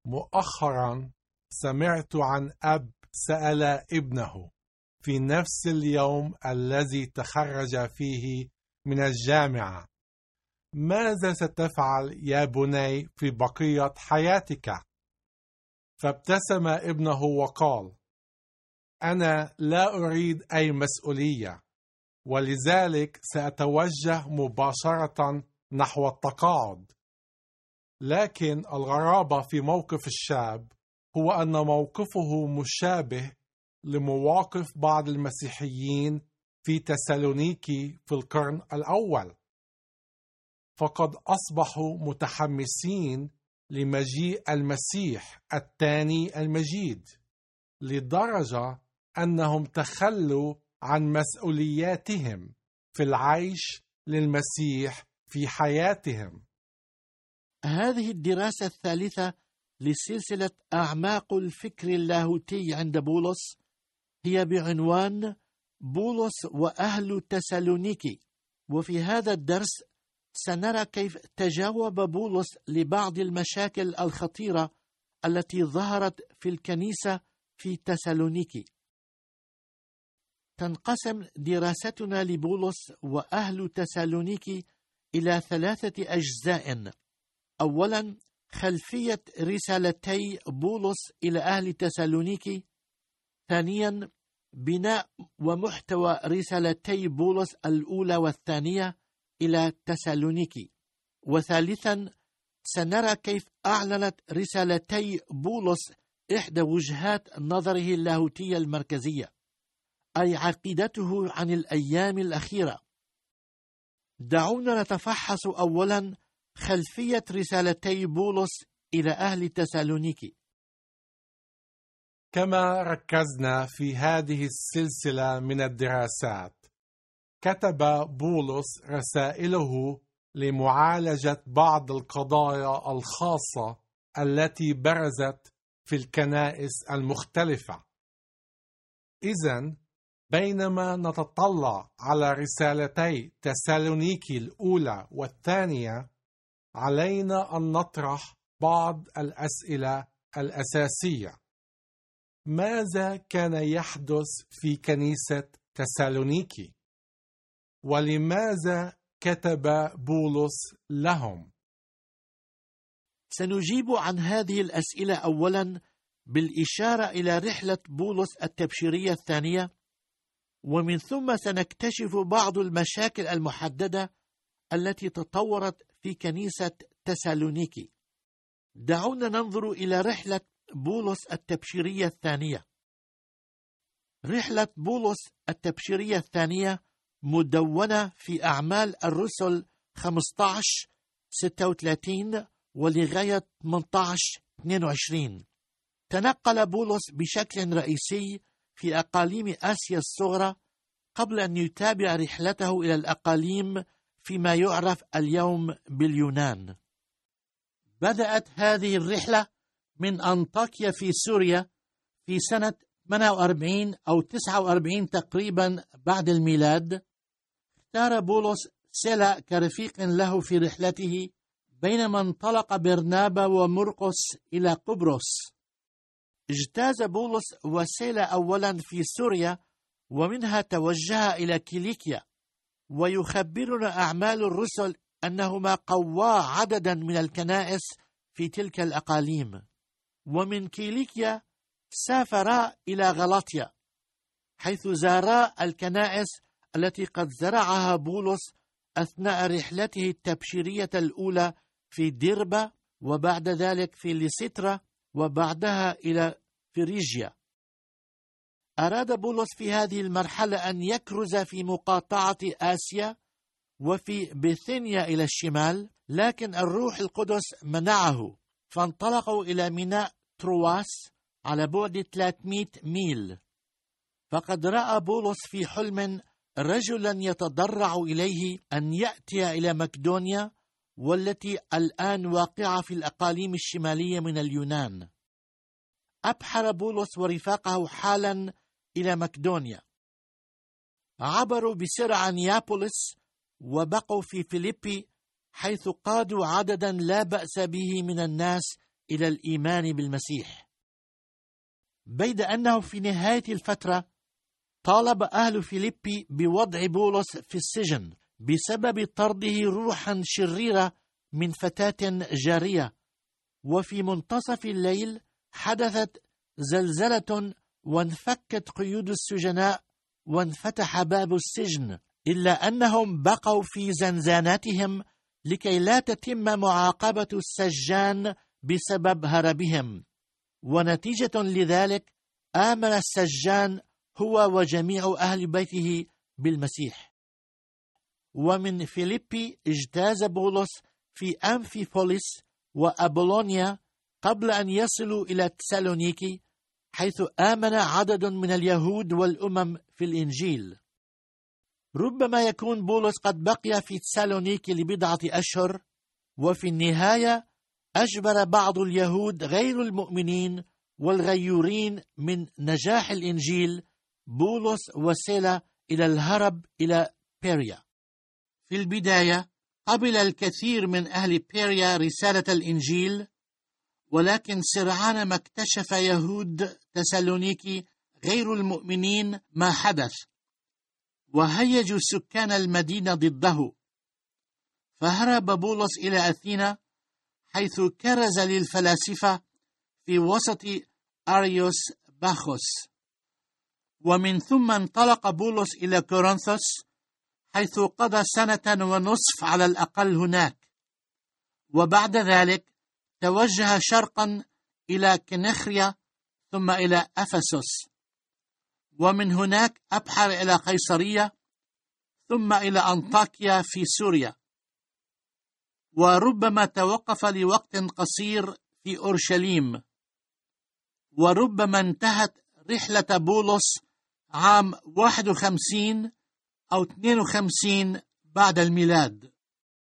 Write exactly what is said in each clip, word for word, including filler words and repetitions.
مؤخرا سمعت عن أب سأل ابنه في نفس اليوم الذي تخرج فيه من الجامعة: ماذا ستفعل يا بني في بقية حياتك؟ فابتسم ابنه وقال: أنا لا أريد أي مسؤولية، ولذلك سأتوجه مباشرة نحو التقاعد. لكن الغرابة في موقف الشاب هو أن موقفه مشابه لمواقف بعض المسيحيين في تسالونيكي في القرن الأول، فقد أصبحوا متحمسين لمجيء المسيح الثاني المجيد، لدرجة أنهم تخلوا عن مسؤولياتهم في العيش للمسيح في حياتهم. هذه الدراسة الثالثة لسلسلة أعماق الفكر اللاهوتي عند بولس هي بعنوان بولس وأهل تسالونيكي، وفي هذا الدرس سنرى كيف تجاوب بولس لبعض المشاكل الخطيرة التي ظهرت في الكنيسة في تسالونيكي. تنقسم دراستنا لبولس وأهل تسالونيكي إلى ثلاثة أجزاء. أولا، خلفية رسالتي بولس إلى أهل تسالونيكي. ثانيا، بناء ومحتوى رسالتي بولس الأولى والثانية إلى تسالونيكي. وثالثا، سنرى كيف أعلنت رسالتي بولس إحدى وجهات نظره اللاهوتية المركزية، أي عقيدته عن الأيام الأخيرة. دعونا نتفحص أولا خلفية رسالتي بولس إلى أهل تسالونيكي. كما ركزنا في هذه السلسلة من الدراسات، كتب بولس رسائله لمعالجة بعض القضايا الخاصة التي برزت في الكنائس المختلفة. إذن بينما نتطلع على رسالتي تسالونيكي الأولى والثانية، علينا أن نطرح بعض الأسئلة الأساسية. ماذا كان يحدث في كنيسة تسالونيكي؟ ولماذا كتب بولس لهم؟ سنجيب عن هذه الأسئلة أولا بالإشارة إلى رحلة بولس التبشيرية الثانية، ومن ثم سنكتشف بعض المشاكل المحددة التي تطورت في كنيسة تسالونيكي. دعونا ننظر إلى رحلة بولس التبشيرية الثانية. رحلة بولس التبشيرية الثانية مدونة في أعمال الرسل خمسة عشر ستة وثلاثين ولغاية ثمانية عشر اثنين وعشرين. تنقل بولس بشكل رئيسي في أقاليم آسيا الصغرى قبل أن يتابع رحلته إلى الأقاليم فيما يعرف اليوم باليونان. بدأت هذه الرحلة من أنطاكيا في سوريا في سنة ثمانية وأربعين أو تسعة وأربعين تقريبا بعد الميلاد. اختار بولس سيلا كرفيق له في رحلته، بينما انطلق برنابا ومرقس إلى قبرص. اجتاز بولس وسيلا أولا في سوريا، ومنها توجه إلى كيليكيا. ويخبرنا أعمال الرسل أنهما قوا عددا من الكنائس في تلك الأقاليم. ومن كيليكيا سافرا إلى غلاطيا، حيث زارا الكنائس التي قد زرعها بولس أثناء رحلته التبشيرية الأولى في ديربا، وبعد ذلك في ليسترا، وبعدها إلى فريجيا. أراد بولس في هذه المرحلة أن يكرز في مقاطعة آسيا وفي بيثينيا إلى الشمال، لكن الروح القدس منعه، فانطلقوا إلى ميناء ترواس على بعد ثلاثمائة ميل. فقد رأى بولس في حلم رجلا يتضرع إليه أن يأتي إلى مقدونيا، والتي الآن واقعة في الأقاليم الشمالية من اليونان. أبحر بولس ورفاقه حالا إلى مقدونيا، عبروا بسرعة نيابوليس وبقوا في فيليبي، حيث قادوا عددا لا بأس به من الناس إلى الإيمان بالمسيح، بيد أنه في نهاية الفترة طالب أهل فيليبي بوضع بولس في السجن بسبب طرده روحا شريرة من فتاة جارية. وفي منتصف الليل حدثت زلزلة وانفكت قيود السجناء وانفتح باب السجن، إلا أنهم بقوا في زنزاناتهم لكي لا تتم معاقبة السجان بسبب هربهم، ونتيجة لذلك آمن السجان هو وجميع أهل بيته بالمسيح. ومن فيليبي اجتاز بولس في أمفيبوليس وأبولونيا قبل أن يصلوا إلى تسالونيكي، حيث آمن عدد من اليهود والأمم في الإنجيل. ربما يكون بولس قد بقي في تسالونيكي لبضعة أشهر، وفي النهاية أجبر بعض اليهود غير المؤمنين والغيورين من نجاح الإنجيل بولس وسيلة إلى الهرب إلى بيريا. في البداية قبل الكثير من أهل بيريا رسالة الإنجيل، ولكن سرعان ما اكتشف يهود تسالونيكي غير المؤمنين ما حدث، وهيجوا سكان المدينة ضده، فهرب بولس إلى أثينا، حيث كرز للفلاسفة في وسط أريوس باخوس. ومن ثم انطلق بولس إلى كورنثوس، حيث قضى سنة ونصف على الأقل هناك، وبعد ذلك توجه شرقا إلى كنخريا ثم إلى أفسس، ومن هناك أبحر إلى قيصرية ثم إلى أنطاكيا في سوريا، وربما توقف لوقت قصير في أورشليم. وربما انتهت رحلة بولس عام واحد وخمسين أو اثنين وخمسين بعد الميلاد.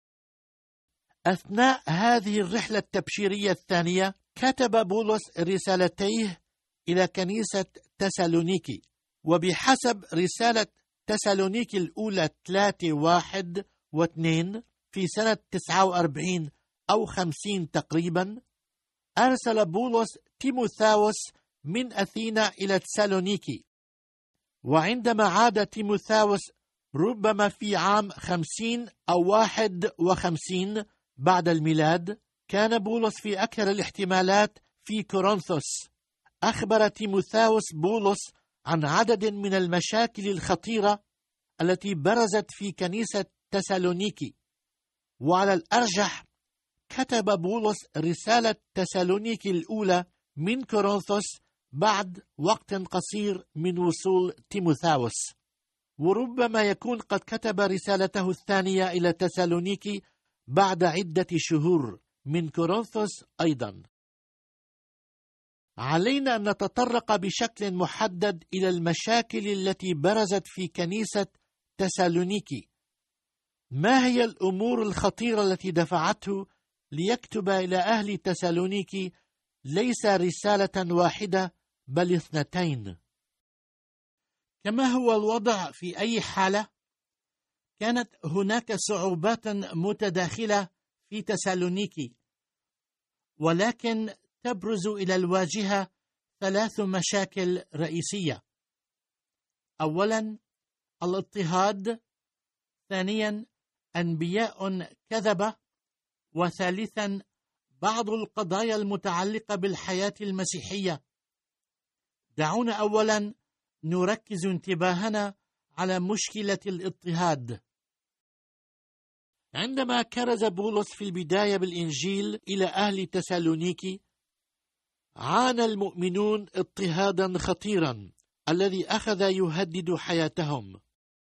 أثناء هذه الرحلة التبشيرية الثانية كتب بولس رسالتيه إلى كنيسة تسالونيكي، وبحسب رسالة تسالونيكي الأولى ثلاثة واحد واثنين في سنة تسعة وأربعين أو خمسين تقريبا، أرسل بولس تيموثاوس من أثينا إلى تسالونيكي. وعندما عاد تيموثاوس ربما في عام خمسين أو واحد وخمسين بعد الميلاد، كان بولس في أكثر الاحتمالات في كورنثوس. أخبر تيموثاوس بولس عن عدد من المشاكل الخطيرة التي برزت في كنيسة تسالونيكي، وعلى الأرجح كتب بولس رسالة تسالونيكي الأولى من كورنثوس بعد وقت قصير من وصول تيموثاوس، وربما يكون قد كتب رسالته الثانية إلى تسالونيكي بعد عدة شهور من كورنثوس أيضا. علينا أن نتطرق بشكل محدد إلى المشاكل التي برزت في كنيسة تسالونيكي. ما هي الأمور الخطيرة التي دفعته ليكتب إلى أهل تسالونيكي ليس رسالة واحدة بل اثنتين؟ كما هو الوضع في أي حالة، كانت هناك صعوبات متداخلة في تسالونيكي، ولكن تبرز إلى الواجهة ثلاث مشاكل رئيسية. أولا الاضطهاد، ثانيا أنبياء كذبة، وثالثا بعض القضايا المتعلقة بالحياة المسيحية. دعونا أولا نركز انتباهنا على مشكلة الاضطهاد. عندما كرز بولس في البداية بالإنجيل إلى أهل تسالونيكي، عانى المؤمنون اضطهادا خطيرا الذي أخذ يهدد حياتهم.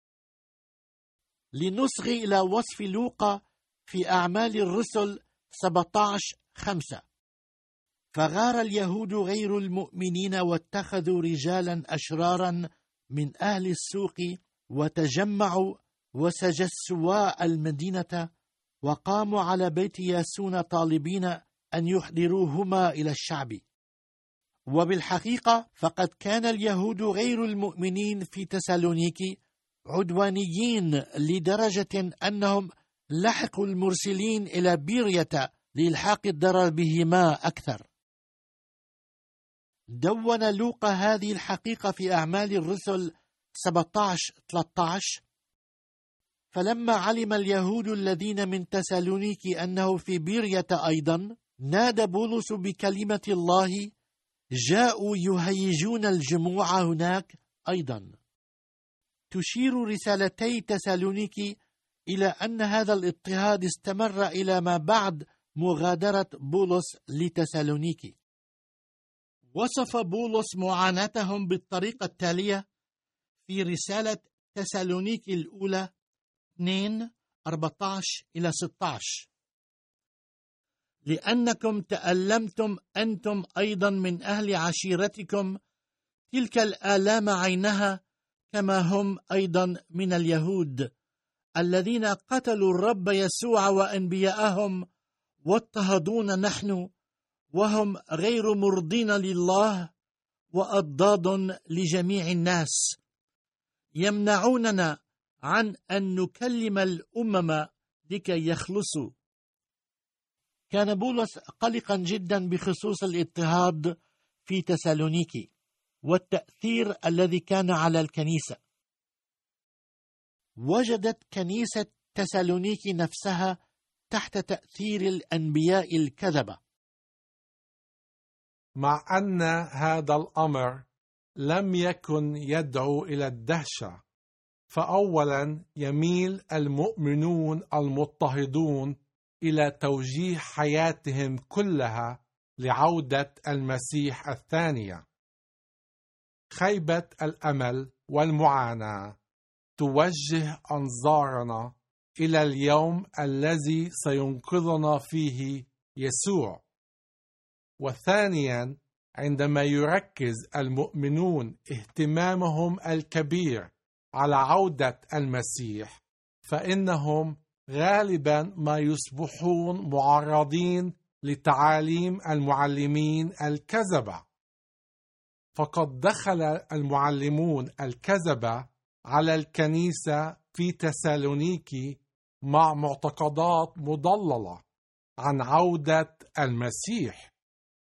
لنصغي إلى وصف لوقا في أعمال الرسل سبعة عشر خمسة: فغار اليهود غير المؤمنين واتخذوا رجالا أشرارا من أهل السوق وتجمعوا وسجسوا المدينة، وقاموا على بيت ياسون طالبين أن يحضروهما إلى الشعب. وبالحقيقة فقد كان اليهود غير المؤمنين في تسالونيكي عدوانيين لدرجة أنهم لحقوا المرسلين إلى بيرية لإلحاق الضرر بهما أكثر. دون لوقا هذه الحقيقة في أعمال الرسل سبعة عشر ثلاثة عشر: فلما علم اليهود الذين من تسالونيكي أنه في بيرية أيضا، نادى بولس بكلمة الله، جاءوا يهيجون الجموع هناك أيضا. تشير رسالتي تسالونيكي إلى أن هذا الاضطهاد استمر إلى ما بعد مغادرة بولس لتسالونيكي. وصف بولس معاناتهم بالطريقة التالية في رسالة تسالونيكي الأولى اثنين أربعة عشر إلى ستة عشر: لأنكم تألمتم أنتم أيضا من أهل عشيرتكم تلك الآلام عينها، كما هم أيضا من اليهود الذين قتلوا الرب يسوع وأنبياءهم واضطهدون نحن، وهم غير مرضين لله وأضداد لجميع الناس، يمنعوننا عن أن نكلم الأمم لكي يخلصوا. كان بولس قلقا جدا بخصوص الاضطهاد في تسالونيكي والتأثير الذي كان على الكنيسة. وجدت كنيسة تسالونيكي نفسها تحت تأثير الأنبياء الكذبة. مع أن هذا الأمر لم يكن يدعو إلى الدهشة، فأولا يميل المؤمنون المضطهدون إلى توجيه حياتهم كلها لعودة المسيح الثانية. خيبة الأمل والمعاناة توجه أنظارنا إلى اليوم الذي سينقذنا فيه يسوع. وثانيا، عندما يركز المؤمنون اهتمامهم الكبير على عودة المسيح، فإنهم غالبا ما يصبحون معرضين لتعاليم المعلمين الكذبة. فقد دخل المعلمون الكذبة على الكنيسة في تسالونيكي مع معتقدات مضللة عن عودة المسيح.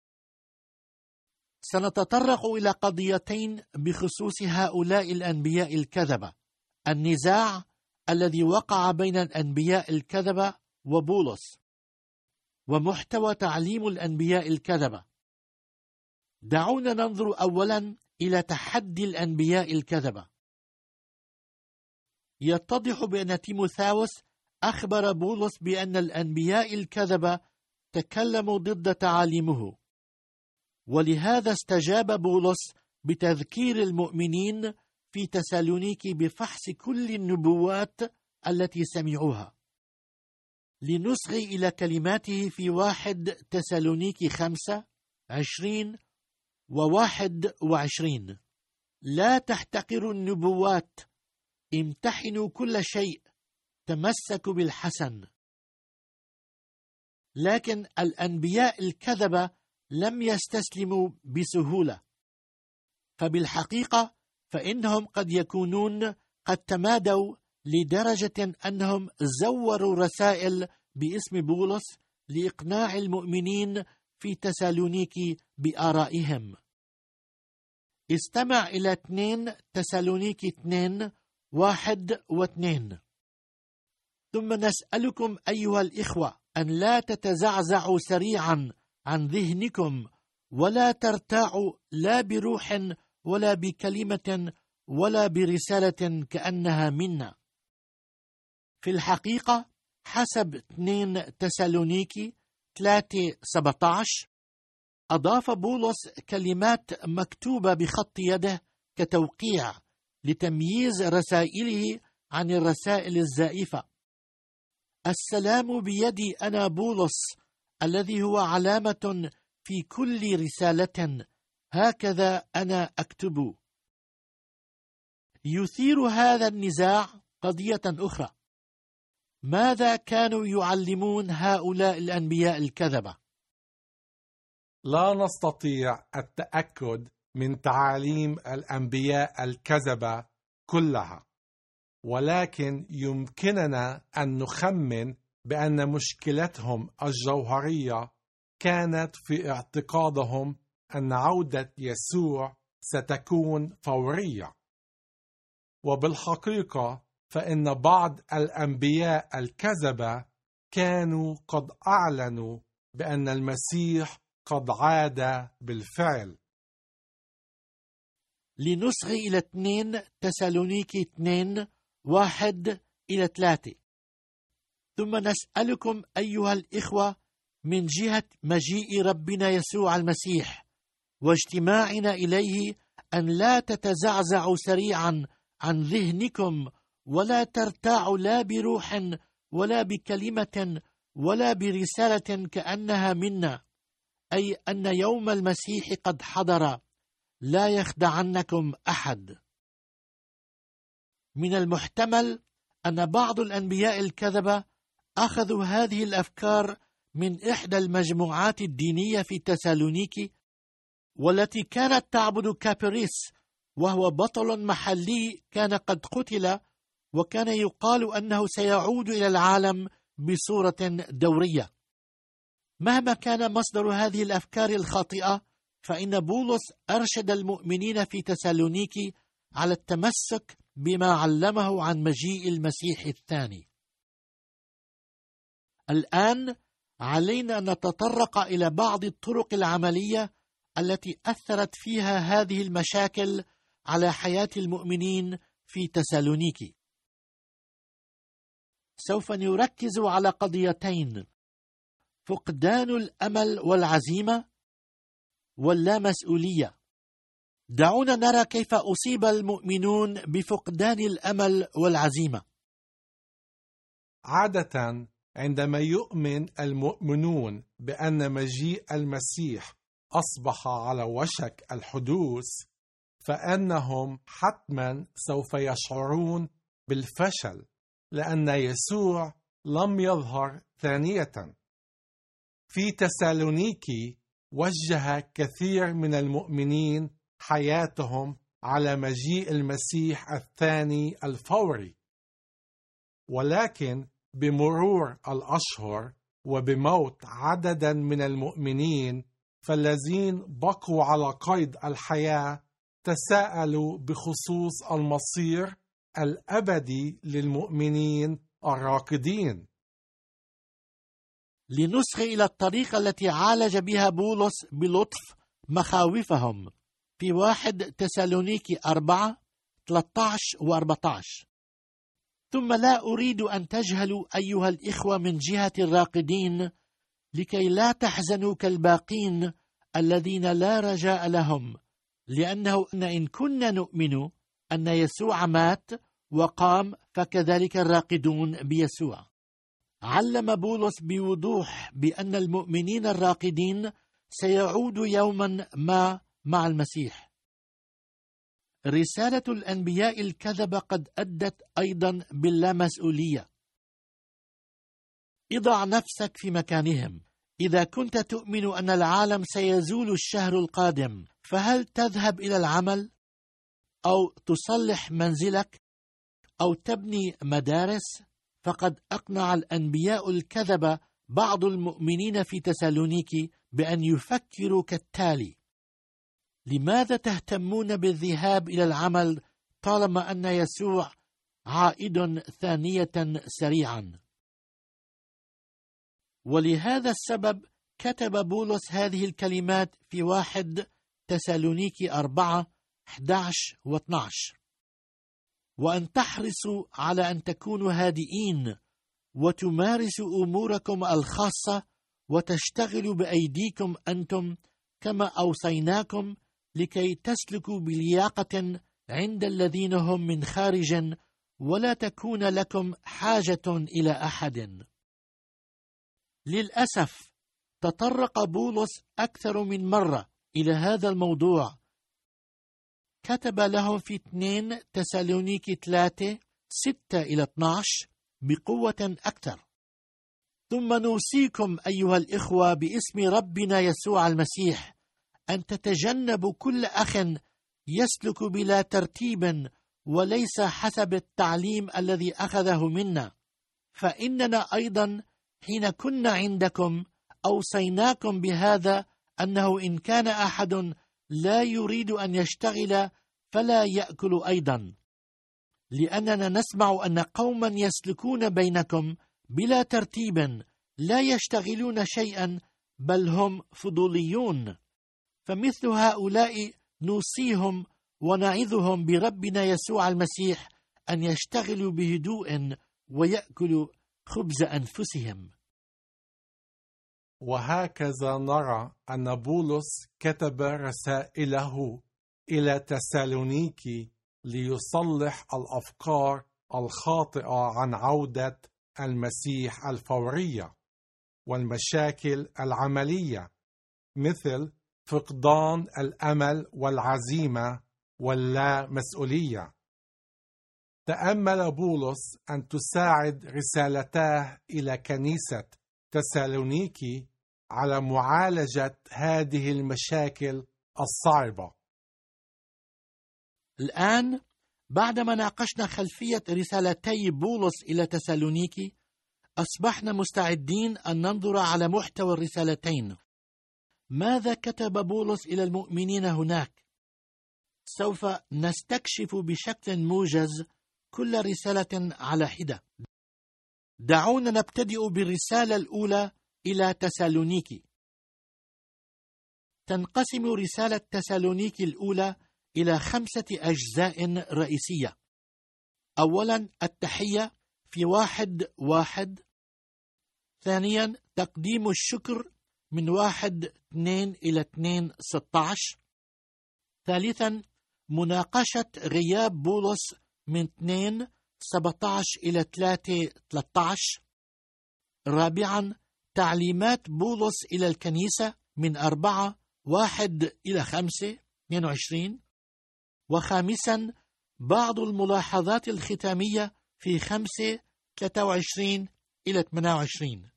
سنتطرق إلى قضيتين بخصوص هؤلاء الأنبياء الكذبة: النزاع الذي وقع بين الأنبياء الكذبة وبولس، ومحتوى تعليم الأنبياء الكذبة. دعونا ننظر أولا إلى تحدي الأنبياء الكذبة. يتضح بأن تيموثاوس أخبر بولس بأن الأنبياء الكذبة تكلموا ضد تعاليمه، ولهذا استجاب بولس بتذكير المؤمنين في تسالونيكي بفحص كل النبوات التي سمعوها. لنصغي إلى كلماته في واحد تسالونيكي خمسة عشرين وواحد وعشرين: لا تحتقروا النبوات، امتحنوا كل شيء، تمسكوا بالحسن. لكن الأنبياء الكذبة لم يستسلموا بسهولة، فبالحقيقة فإنهم قد يكونون قد تمادوا لدرجة أنهم زوروا رسائل باسم بولس لإقناع المؤمنين في تسالونيكي بآرائهم. استمع إلى اثنين تسالونيكي اثنين واحد واثنين: ثم نسألكم أيها الإخوة أن لا تتزعزعوا سريعا عن ذهنكم، ولا ترتاعوا لا بروح ولا بكلمة ولا برسالة كأنها منا. في الحقيقة حسب اثنين تسالونيكي ثلاثة سبعة عشر أضاف بولس كلمات مكتوبة بخط يده كتوقيع لتمييز رسائله عن الرسائل الزائفة: السلام بيدي أنا بولس، الذي هو علامة في كل رسالة، هكذا أنا أكتب. يثير هذا النزاع قضية أخرى: ماذا كانوا يعلمون هؤلاء الأنبياء الكذبة؟ لا نستطيع التأكد من تعاليم الأنبياء الكذبة كلها، ولكن يمكننا أن نخمن بأن مشكلتهم الجوهرية كانت في اعتقادهم أن عودة يسوع ستكون فورية. وبالحقيقة فإن بعض الأنبياء الكذبة كانوا قد أعلنوا بأن المسيح قد عاد بالفعل. لنصغي إلى اثنين تسالونيكي اثنين واحد إلى ثلاثة. ثم نسألكم أيها الإخوة من جهة مجيء ربنا يسوع المسيح واجتماعنا إليه أن لا تتزعزعوا سريعا عن ذهنكم، ولا ترتاعوا لا بروح ولا بكلمة ولا برسالة كأنها منا، أي أن يوم المسيح قد حضر، لا يخدعنكم أحد. من المحتمل أن بعض الأنبياء الكذبة أخذوا هذه الأفكار من إحدى المجموعات الدينية في تسالونيكي، والتي كانت تعبد كابريس، وهو بطل محلي كان قد قتل، وكان يقال أنه سيعود إلى العالم بصورة دورية. مهما كان مصدر هذه الأفكار الخاطئة، فإن بولس أرشد المؤمنين في تسالونيكي على التمسك بما علمه عن مجيء المسيح الثاني. الآن علينا أن نتطرق إلى بعض الطرق العملية التي أثرت فيها هذه المشاكل على حياة المؤمنين في تسالونيكي. سوف نركز على قضيتين: فقدان الأمل والعزيمة، واللامسؤولية. دعونا نرى كيف أصيب المؤمنون بفقدان الأمل والعزيمة. عادة عندما يؤمن المؤمنون بأن مجيء المسيح أصبح على وشك الحدوث، فإنهم حتما سوف يشعرون بالفشل، لأن يسوع لم يظهر ثانية. في تسالونيكي وجه كثير من المؤمنين حياتهم على مجيء المسيح الثاني الفوري، ولكن بمرور الأشهر وبموت عدد من المؤمنين، فالذين بقوا على قيد الحياة تساءلوا بخصوص المصير الأبدي للمؤمنين الراقدين. لنصغي إلى الطريقة التي عالج بها بولس بلطف مخاوفهم في واحد تسالونيكي أربعة ثلاثة عشر وأربعة عشر. ثم لا أريد أن تجهلوا أيها الإخوة من جهة الراقدين، لكي لا تحزنوا كالباقين الذين لا رجاء لهم، لأنه إن كنا نؤمن أن يسوع مات وقام، فكذلك الراقدون بيسوع. علم بولس بوضوح بأن المؤمنين الراقدين سيعودوا يوما ما مع المسيح. رسالة الأنبياء الكذبة قد أدت أيضا باللامسؤولية. اضع نفسك في مكانهم. إذا كنت تؤمن أن العالم سيزول الشهر القادم، فهل تذهب إلى العمل أو تصلح منزلك أو تبني مدارس؟ فقد أقنع الأنبياء الكذبة بعض المؤمنين في تسالونيكي بأن يفكروا كالتالي: لماذا تهتمون بالذهاب إلى العمل طالما أن يسوع عائد ثانية سريعا؟ ولهذا السبب كتب بولس هذه الكلمات في واحد تسالونيكي أربعة أحد عشر واثنى عشر: وأن تحرصوا على أن تكونوا هادئين، وتمارسوا أموركم الخاصة، وتشتغلوا بأيديكم أنتم كما أوصيناكم، لكي تسلكوا بلياقة عند الذين هم من خارج، ولا تكون لكم حاجة إلى أحد. للأسف تطرق بولس أكثر من مرة إلى هذا الموضوع. كتب لهم في اثنين تسالونيكي ثلاثة ستة إلى اثنى عشر بقوة أكثر: ثم نوصيكم أيها الإخوة باسم ربنا يسوع المسيح أن تتجنبوا كل أخ يسلك بلا ترتيب وليس حسب التعليم الذي أخذه منا، فإننا أيضا حين كنا عندكم أوصيناكم بهذا أنه إن كان أحد لا يريد أن يشتغل فلا يأكل أيضا، لأننا نسمع أن قوما يسلكون بينكم بلا ترتيب لا يشتغلون شيئا، بل هم فضوليون. فمثل هؤلاء نوصيهم ونعظهم بربنا يسوع المسيح أن يشتغلوا بهدوء ويأكلوا خبز أنفسهم. وهكذا نرى أن بولس كتب رسائله إلى تسالونيكي ليصلح الأفكار الخاطئة عن عودة المسيح الفورية والمشاكل العملية، مثل فقدان الأمل والعزيمة واللا مسؤولية. تأمل بولس أن تساعد رسالته إلى كنيسة تسالونيكي على معالجة هذه المشاكل الصعبة. الآن بعدما ناقشنا خلفية رسالتي بولس إلى تسالونيكي، أصبحنا مستعدين أن ننظر على محتوى الرسالتين. ماذا كتب بولس إلى المؤمنين هناك؟ سوف نستكشف بشكل موجز كل رسالة على حدة. دعونا نبتدئ بالرسالة الأولى إلى تسالونيكي. تنقسم رسالة تسالونيكي الأولى إلى خمسة أجزاء رئيسية. أولا التحية في واحد واحد. ثانيا تقديم الشكر من واحد اثنين إلى اثنين ستة عشر. ثالثا مناقشة غياب بولس من اثنين سبعة عشر إلى ثلاثة ثلاثة عشر. رابعا تعليمات بولس إلى الكنيسة من أربعة واحد إلى خمسة اثنين وعشرين. وخامسا بعض الملاحظات الختامية في خمسة ثلاثة وعشرين إلى ثمانية وعشرين.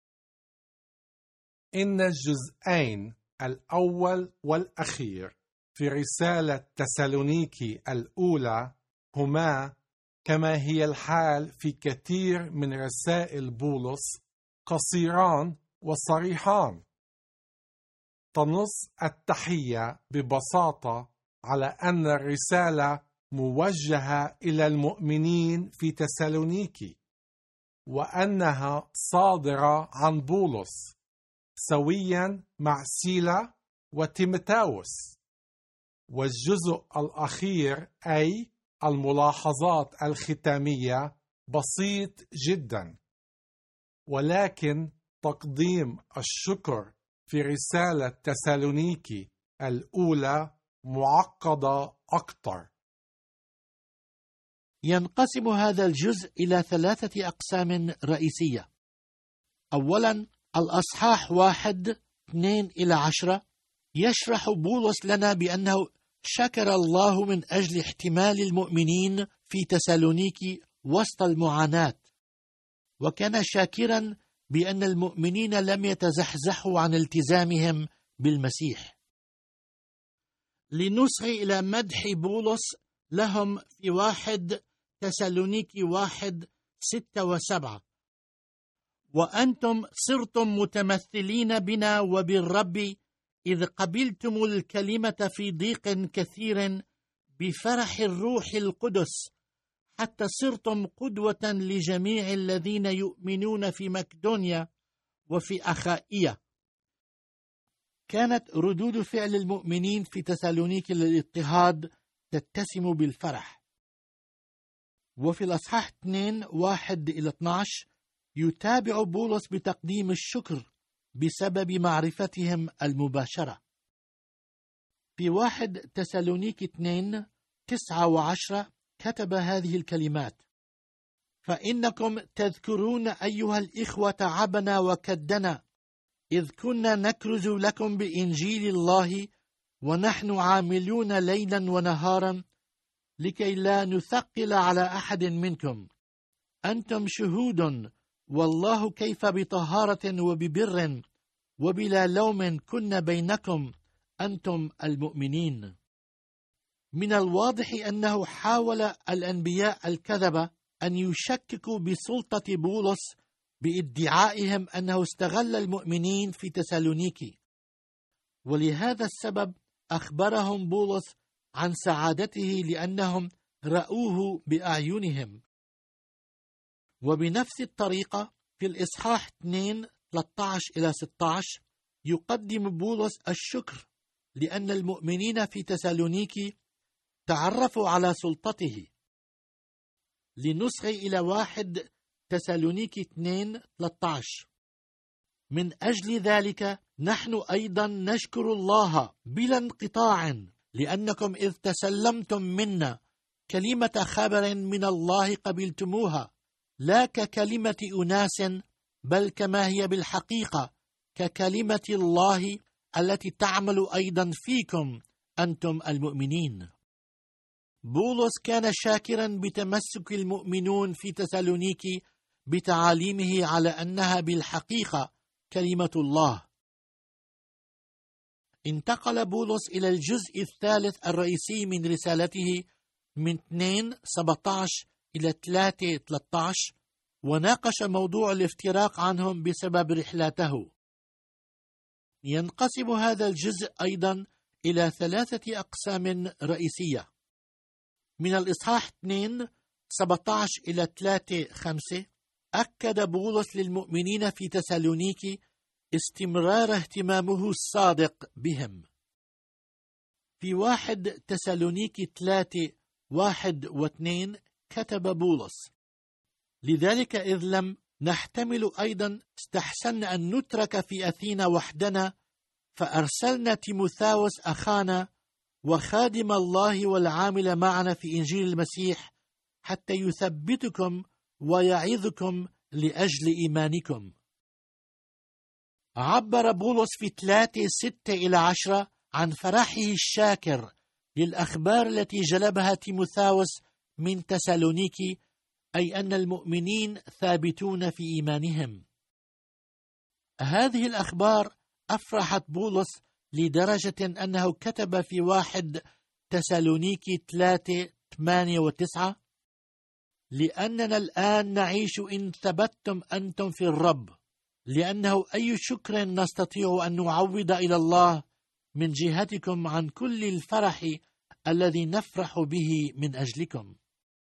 إن الجزئين الأول والأخير في رسالة تسالونيكي الأولى هما، كما هي الحال في كثير من رسائل بولس، قصيران وصريحان. تنص التحية ببساطة على أن الرسالة موجهة إلى المؤمنين في تسالونيكي، وأنها صادرة عن بولس سويا مع سيلا وتيموثاوس. والجزء الأخير أي الملاحظات الختامية بسيط جدا، ولكن تقديم الشكر في رسالة تسالونيكي الأولى معقدة أكثر. ينقسم هذا الجزء إلى ثلاثة أقسام رئيسية. أولا الأصحاح واحد اثنين إلى عشرة يشرح بولس لنا بأنه شكر الله من أجل احتمال المؤمنين في تسالونيكي وسط المعاناة، وكان شاكرا بأن المؤمنين لم يتزحزحوا عن التزامهم بالمسيح. لنصغي إلى مدح بولس لهم في واحد تسالونيكي واحد ستة وسبعة: وأنتم صرتم متمثلين بنا وبالرب إذ قبلتم الكلمة في ضيق كثير بفرح الروح القدس، حتى صرتم قدوة لجميع الذين يؤمنون في مقدونيا وفي أخائية. كانت ردود فعل المؤمنين في تسالونيكي للاضطهاد تتسم بالفرح. وفي الأصحاح اثنين واحد إلى اثني عشر يتابع بولس بتقديم الشكر بسبب معرفتهم المباشرة. في واحد تسالونيكي اثنين تسعة وعشرة كتب هذه الكلمات: فإنكم تذكرون أيها الإخوة تعبنا وكدنا إذ كنا نكرز لكم بإنجيل الله ونحن عاملون ليلا ونهارا لكي لا نثقل على أحد منكم. أنتم شهود، والله كيف بطهارة وببر وبلا لوم كنا بينكم أنتم المؤمنين. من الواضح أنه حاول الأنبياء الكذبة أن يشككوا بسلطة بولس بادعائهم أنه استغل المؤمنين في تسالونيكي. ولهذا السبب أخبرهم بولس عن سعادته لأنهم رأوه بأعينهم. وبنفس الطريقة في الإصحاح اثنين ثلاثة عشر إلى ستة عشر يقدم بولس الشكر لأن المؤمنين في تسالونيكي تعرفوا على سلطته. لنصغي إلى واحد تسالونيكي اثنين ثلاثة عشر: من أجل ذلك نحن أيضا نشكر الله بلا انقطاع لأنكم إذ تسلمتم منا كلمة خبر من الله قبلتموها، لا ككلمة أناس بل كما هي بالحقيقة ككلمة الله التي تعمل أيضا فيكم أنتم المؤمنين. بولس كان شاكرا بتمسك المؤمنون في تسالونيكي بتعاليمه على أنها بالحقيقة كلمة الله. انتقل بولس إلى الجزء الثالث الرئيسي من رسالته من اثنين سبعة عشر إلى ثلاثة ثلاثة عشر، وناقش موضوع الافتراق عنهم بسبب رحلاته. ينقسم هذا الجزء أيضا إلى ثلاثة أقسام رئيسية. من الإصحاح اثنين سبعة عشر إلى ثلاثة خمسة أكد بولس للمؤمنين في تسالونيكي استمرار اهتمامه الصادق بهم. في واحد تسالونيكي ثلاثة واحد واثنين كتب بولس: لذلك إذ لم نحتمل أيضا استحسن أن نترك في أثينا وحدنا، فأرسلنا تيموثاوس أخانا وخادم الله والعامل معنا في إنجيل المسيح حتى يثبتكم ويعظكم لأجل إيمانكم. عبر بولس في ثلاثة ستة إلى عشرة عن فرحه الشاكر للأخبار التي جلبها تيموثاوس من تسالونيكي، أي أن المؤمنين ثابتون في إيمانهم. هذه الأخبار أفرحت بولس لدرجة أنه كتب في واحد تسالونيكي ثلاثة ثمانية وتسعة: لأننا الآن نعيش إن ثبتتم أنتم في الرب، لأنه أي شكر نستطيع أن نعوض إلى الله من جهتكم عن كل الفرح الذي نفرح به من أجلكم.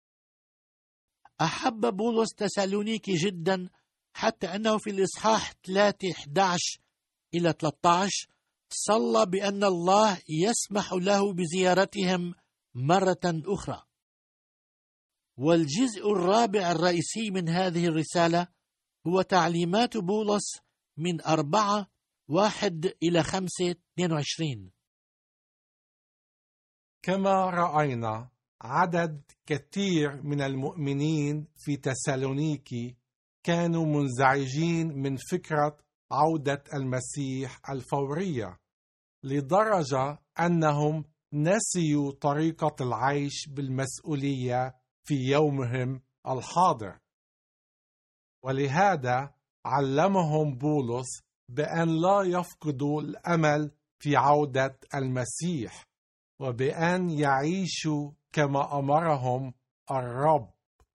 أحب بولس تسالونيكي جدا حتى أنه في الإصحاح ثلاثة أحد عشر إلى ثلاثة عشر صلى بأن الله يسمح له بزيارتهم مرة أخرى. والجزء الرابع الرئيسي من هذه الرسالة هو تعليمات بولس من أربعة واحد إلى خمسة اثنين وعشرين. كما رأينا عدد كثير من المؤمنين في تسالونيكي كانوا منزعجين من فكرة عودة المسيح الفورية، لدرجة أنهم نسيوا طريقة العيش بالمسؤولية في يومهم الحاضر. ولهذا علمهم بولس بأن لا يفقدوا الأمل في عودة المسيح، وبأن يعيشوا كما أمرهم الرب.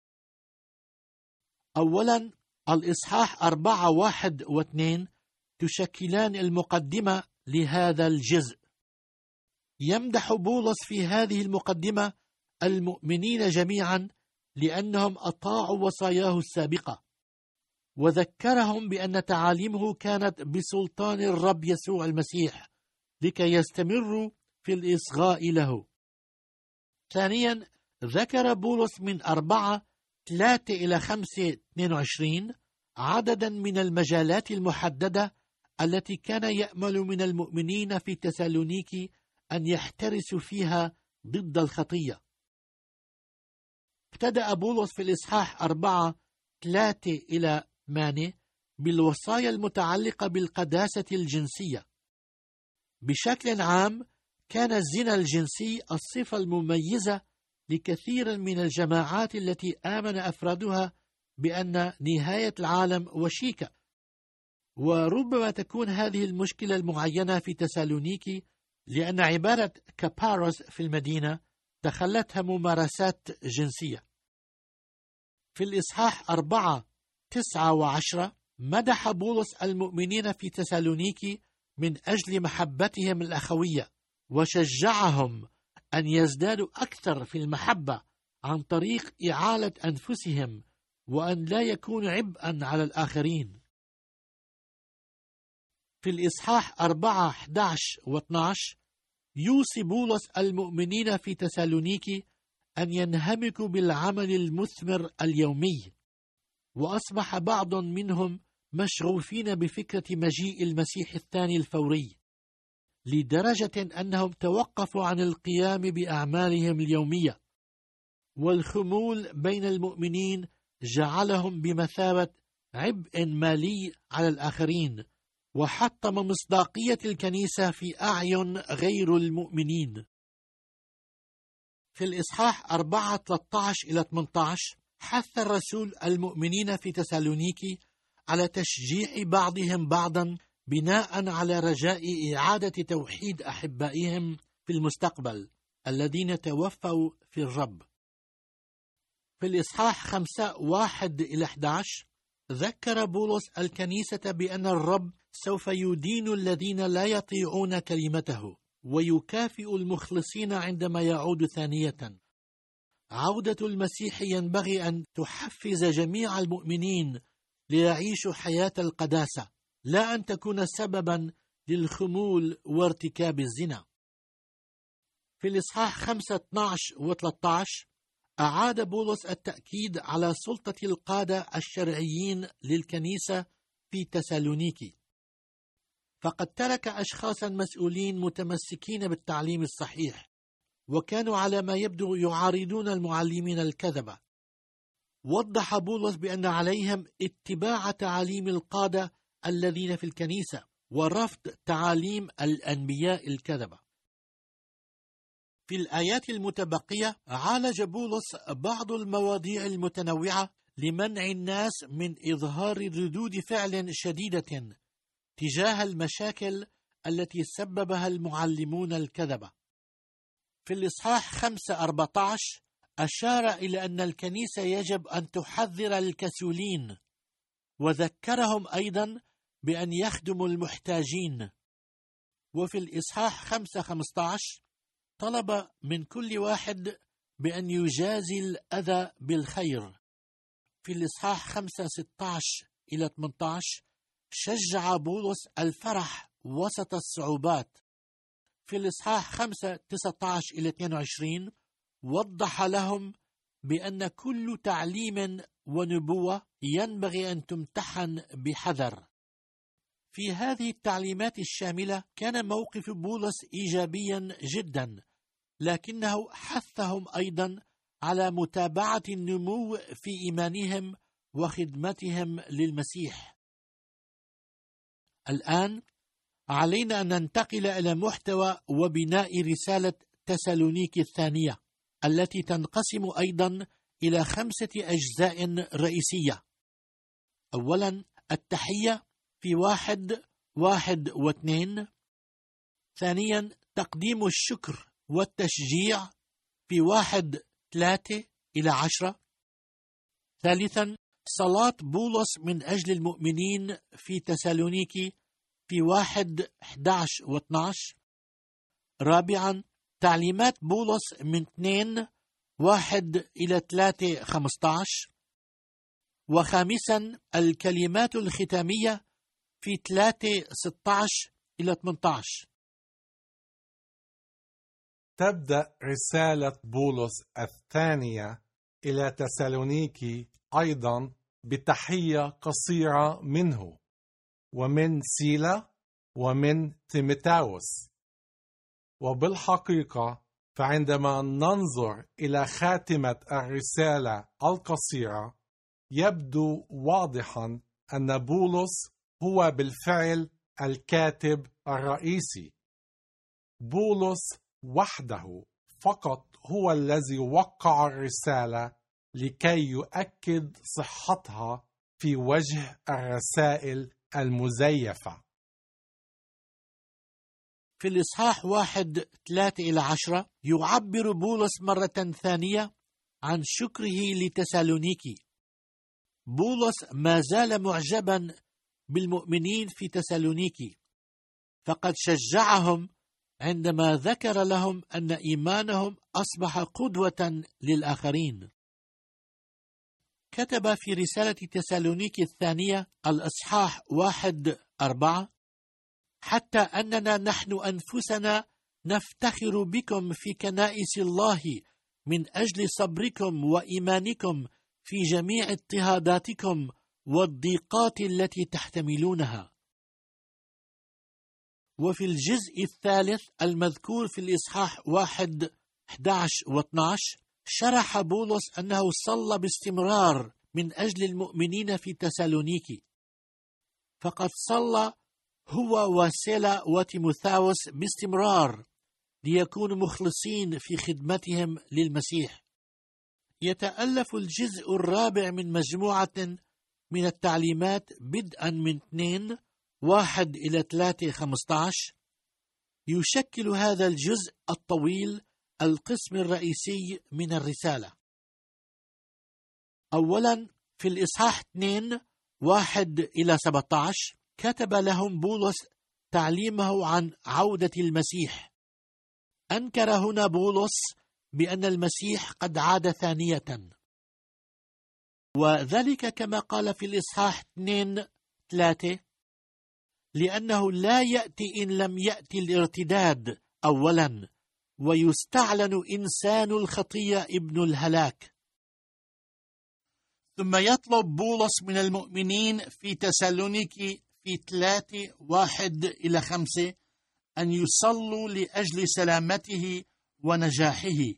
أولا، الإصحاح أربعة واحد واثنين تشكلان المقدمة لهذا الجزء. يمدح بولس في هذه المقدمة المؤمنين جميعا لأنهم أطاعوا وصاياه السابقة، وذكرهم بأن تعاليمه كانت بسلطان الرب يسوع المسيح لكي يستمروا في الإصغاء له. ثانيا، ذكر بولس من أربعة ثلاثة إلى خمسة اثنين وعشرين عددا من المجالات المحددة التي كان يأمل من المؤمنين في تسالونيكي أن يحترسوا فيها ضد الخطية. ابتدأ بولس في الإصحاح أربعة ثلاثة إلى ثمانية بالوصايا المتعلقة بالقداسة الجنسية. بشكل عام كان الزنا الجنسي الصفة المميزة لكثير من الجماعات التي آمن أفرادها بأن نهاية العالم وشيكة، وربما تكون هذه المشكلة المعينة في تسالونيكي لأن عبارة كاباروس في المدينة دخلتها ممارسات جنسية. في الإصحاح أربعة تسعة وعشرة مدح بولس المؤمنين في تسالونيكي من أجل محبتهم الأخوية، وشجعهم أن يزدادوا أكثر في المحبة عن طريق إعالة أنفسهم، وأن لا يكون عبئا على الآخرين. في الإصحاح أربعة أحد عشر و اثني عشر يوصي بولس المؤمنين في تسالونيكي أن ينهمكوا بالعمل المثمر اليومي، وأصبح بعض منهم مشغوفين بفكرة مجيء المسيح الثاني الفوري، لدرجة أنهم توقفوا عن القيام بأعمالهم اليومية، والخمول بين المؤمنين جعلهم بمثابة عبء مالي على الآخرين، وحطم مصداقية الكنيسة في أعين غير المؤمنين. في الإصحاح أربعة ثلاثة عشر إلى ثمانية عشر حث الرسول المؤمنين في تسالونيكي على تشجيع بعضهم بعضا بناء على رجاء إعادة توحيد أحبائهم في المستقبل الذين توفوا في الرب. في الإصحاح خمسة واحد إلى أحد عشر ذكر بولس الكنيسة بأن الرب سوف يدين الذين لا يطيعون كلمته، ويكافئ المخلصين عندما يعود ثانية. عودة المسيح ينبغي أن تحفز جميع المؤمنين ليعيشوا حياة القداسة، لا أن تكون سببا للخمول وارتكاب الزنا. في الإصحاح خمسة اثني عشر و ثلاثة عشر أعاد بولس التأكيد على سلطة القادة الشرعيين للكنيسة في تسالونيكي، فقد ترك أشخاصا مسؤولين متمسكين بالتعليم الصحيح، وكانوا على ما يبدو يعارضون المعلمين الكذبة. وضح بولس بأن عليهم اتباع تعاليم القادة الذين في الكنيسة ورفض تعاليم الأنبياء الكذبة. في الآيات المتبقية عالج بولس بعض المواضيع المتنوعة لمنع الناس من إظهار ردود فعل شديدة تجاه المشاكل التي سببها المعلمون الكذبة. في الإصحاح خمسة أربعة عشر أشار إلى أن الكنيسة يجب أن تحذر الكسولين، وذكرهم أيضا بأن يخدموا المحتاجين. وفي الإصحاح خمسة خمسة عشر طلب من كل واحد بأن يجازي الأذى بالخير. في الإصحاح خمسة ستة عشر إلى ثمانية عشر شجع بولس الفرح وسط الصعوبات. في الإصحاح خمسة تسعة عشر إلى اثنين وعشرين وضح لهم بأن كل تعليم ونبوة ينبغي أن تمتحن بحذر. في هذه التعليمات الشاملة كان موقف بولس إيجابيا جدا، لكنه حثهم أيضا على متابعة النمو في إيمانهم وخدمتهم للمسيح. الآن علينا أن ننتقل إلى محتوى وبناء رسالة تسالونيكي الثانية، التي تنقسم أيضا إلى خمسة أجزاء رئيسية. أولا التحية في واحد واحد واثنين. ثانيا تقديم الشكر والتشجيع في واحد ثلاثة إلى عشرة. ثالثا صلاة بولس من أجل المؤمنين في تسالونيكي في واحد أحد عشر واثنى عشر. رابعا تعليمات بولس من اثنين واحد إلى ثلاثة خمسة عشر. وخامسا الكلمات الختامية في ثلاثة ستة عشر إلى ثمانية عشر. تبدأ رسالة بولس الثانية إلى تسالونيكي أيضا بتحية قصيرة منه ومن سيلا ومن تيموثاوس. وبالحقيقة فعندما ننظر إلى خاتمة الرسالة القصيرة يبدو واضحا أن بولس هو بالفعل الكاتب الرئيسي. بولس وحده فقط هو الذي وقع الرسالة لكي يؤكد صحتها في وجه الرسائل المزيفة. في الإصحاح واحد ثلاثة إلى عشرة يعبر بولس مرة ثانية عن شكره لتسالونيكي. بولس ما زال معجبا بالمؤمنين في تسالونيكي، فقد شجعهم عندما ذكر لهم أن إيمانهم أصبح قدوة للآخرين. كتب في رسالة تسالونيكي الثانية الإصحاح واحد أربعة: حتى أننا نحن أنفسنا نفتخر بكم في كنائس الله من أجل صبركم وإيمانكم في جميع اضطهاداتكم والضيقات التي تحتملونها. وفي الجزء الثالث المذكور في الإصحاح واحد أحد عشر واثنى عشر شرح بولس أنه صلى باستمرار من أجل المؤمنين في تسالونيكي، فقد صلى هو وسيلا وتيموثاوس باستمرار ليكونوا مخلصين في خدمتهم للمسيح. يتألف الجزء الرابع من مجموعة من التعليمات بدءا من اثنين واحد إلى ثلاثة خمسة عشر. يشكل هذا الجزء الطويل القسم الرئيسي من الرسالة. أولا في الإصحاح اثنين واحد إلى سبعة عشر كتب لهم بولس تعليمه عن عودة المسيح. أنكر هنا بولس بأن المسيح قد عاد ثانية، وذلك كما قال في الإصحاح اثنين ثلاثة: لأنه لا يأتي إن لم يأتي الارتداد أولا، ويستعلن إنسان الخطية ابن الهلاك. ثم يطلب بولس من المؤمنين في تسالونيكي في ثلاثة واحد إلى خمسة أن يصلوا لأجل سلامته ونجاحه.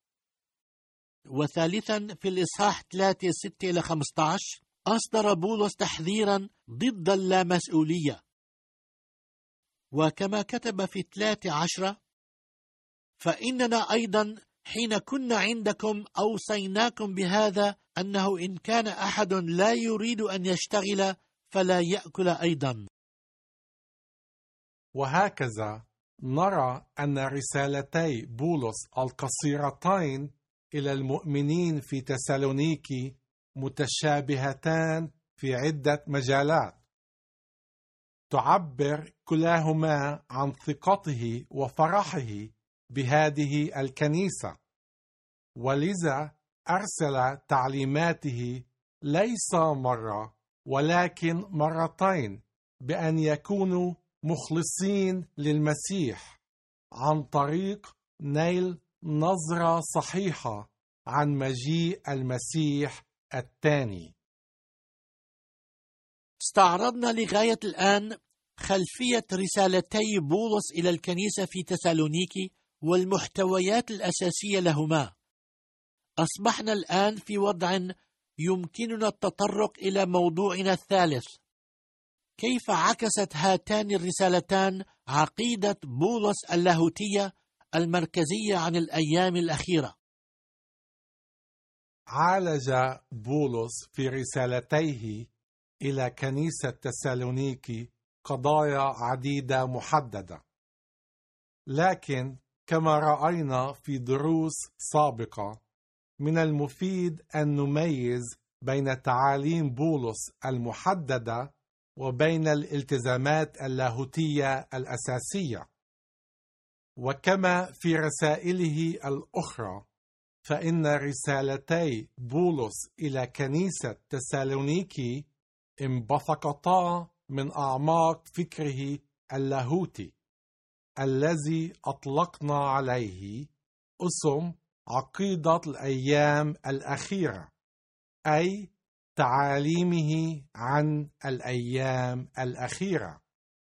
وثالثا في الإصحاح ثلاثة ستة إلى خمسة عشر أصدر بولس تحذيرا ضد اللامسؤولية. وكما كتب في ثلاثة عشرة: فإننا أيضا حين كنا عندكم أوصيناكم بهذا، أنه إن كان أحد لا يريد أن يشتغل فلا يأكل أيضا. وهكذا نرى أن رسالتي بولس القصيرتين إلى المؤمنين في تسالونيكي متشابهتان في عدة مجالات، تعبر كلاهما عن ثقته وفرحه بهذه الكنيسة، ولذا أرسل تعليماته ليس مرة ولكن مرتين بأن يكونوا مخلصين للمسيح عن طريق نيل نظرة صحيحة عن مجيء المسيح الثاني. استعرضنا لغاية الآن خلفية رسالتي بولس إلى الكنيسة في تسالونيكي والمحتويات الأساسية لهما. أصبحنا الآن في وضع يمكننا التطرق إلى موضوعنا الثالث: كيف عكست هاتان الرسالتان عقيدة بولس اللاهوتية المركزية عن الأيام الأخيرة؟ عالج بولس في رسالتيه إلى كنيسة تسالونيكي قضايا عديدة محددة، لكن كما رأينا في دروس سابقة من المفيد أن نميز بين تعاليم بولس المحددة وبين الالتزامات اللاهوتية الأساسية. وكما في رسائله الأخرى، فإن رسالتي بولس إلى كنيسة تسالونيكي انبثقتا من أعماق فكره اللاهوتي الذي أطلقنا عليه اسم عقيدة الأيام الأخيرة، أي تعاليمه عن الأيام الأخيرة.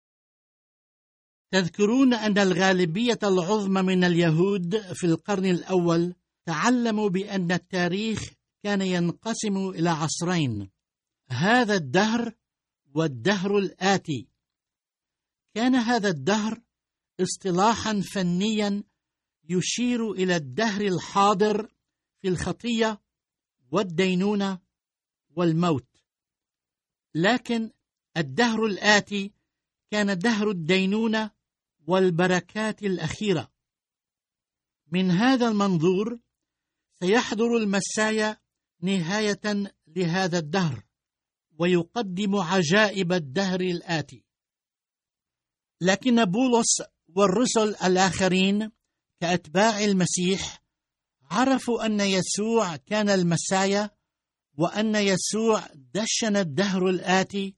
تذكرون أن الغالبية العظمى من اليهود في القرن الأول تعلموا بأن التاريخ كان ينقسم إلى عصرين: هذا الدهر والدهر الآتي. كان هذا الدهر اصطلاحا فنيا يشير إلى الدهر الحاضر في الخطية والدينونة والموت، لكن الدهر الآتي كان دهر الدينونة والبركات الأخيرة. من هذا المنظور سيحضر المسيا نهاية لهذا الدهر ويقدم عجائب الدهر الآتي. لكن بولس والرسل الآخرين كأتباع المسيح عرفوا أن يسوع كان المسيا، وأن يسوع دشن الدهر الآتي،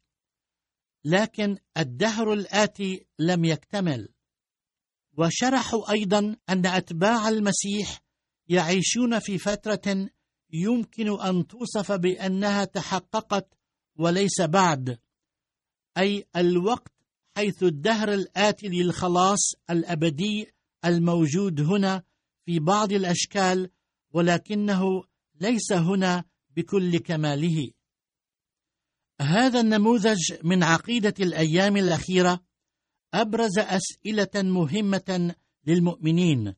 لكن الدهر الآتي لم يكتمل. وشرحوا أيضا أن أتباع المسيح يعيشون في فترة يمكن أن توصف بأنها تحققت وليس بعد، أي الوقت حيث الدهر الآتي للخلاص الأبدي الموجود هنا في بعض الأشكال، ولكنه ليس هنا بكل كماله. هذا النموذج من عقيدة الأيام الأخيرة أبرز أسئلة مهمة للمؤمنين: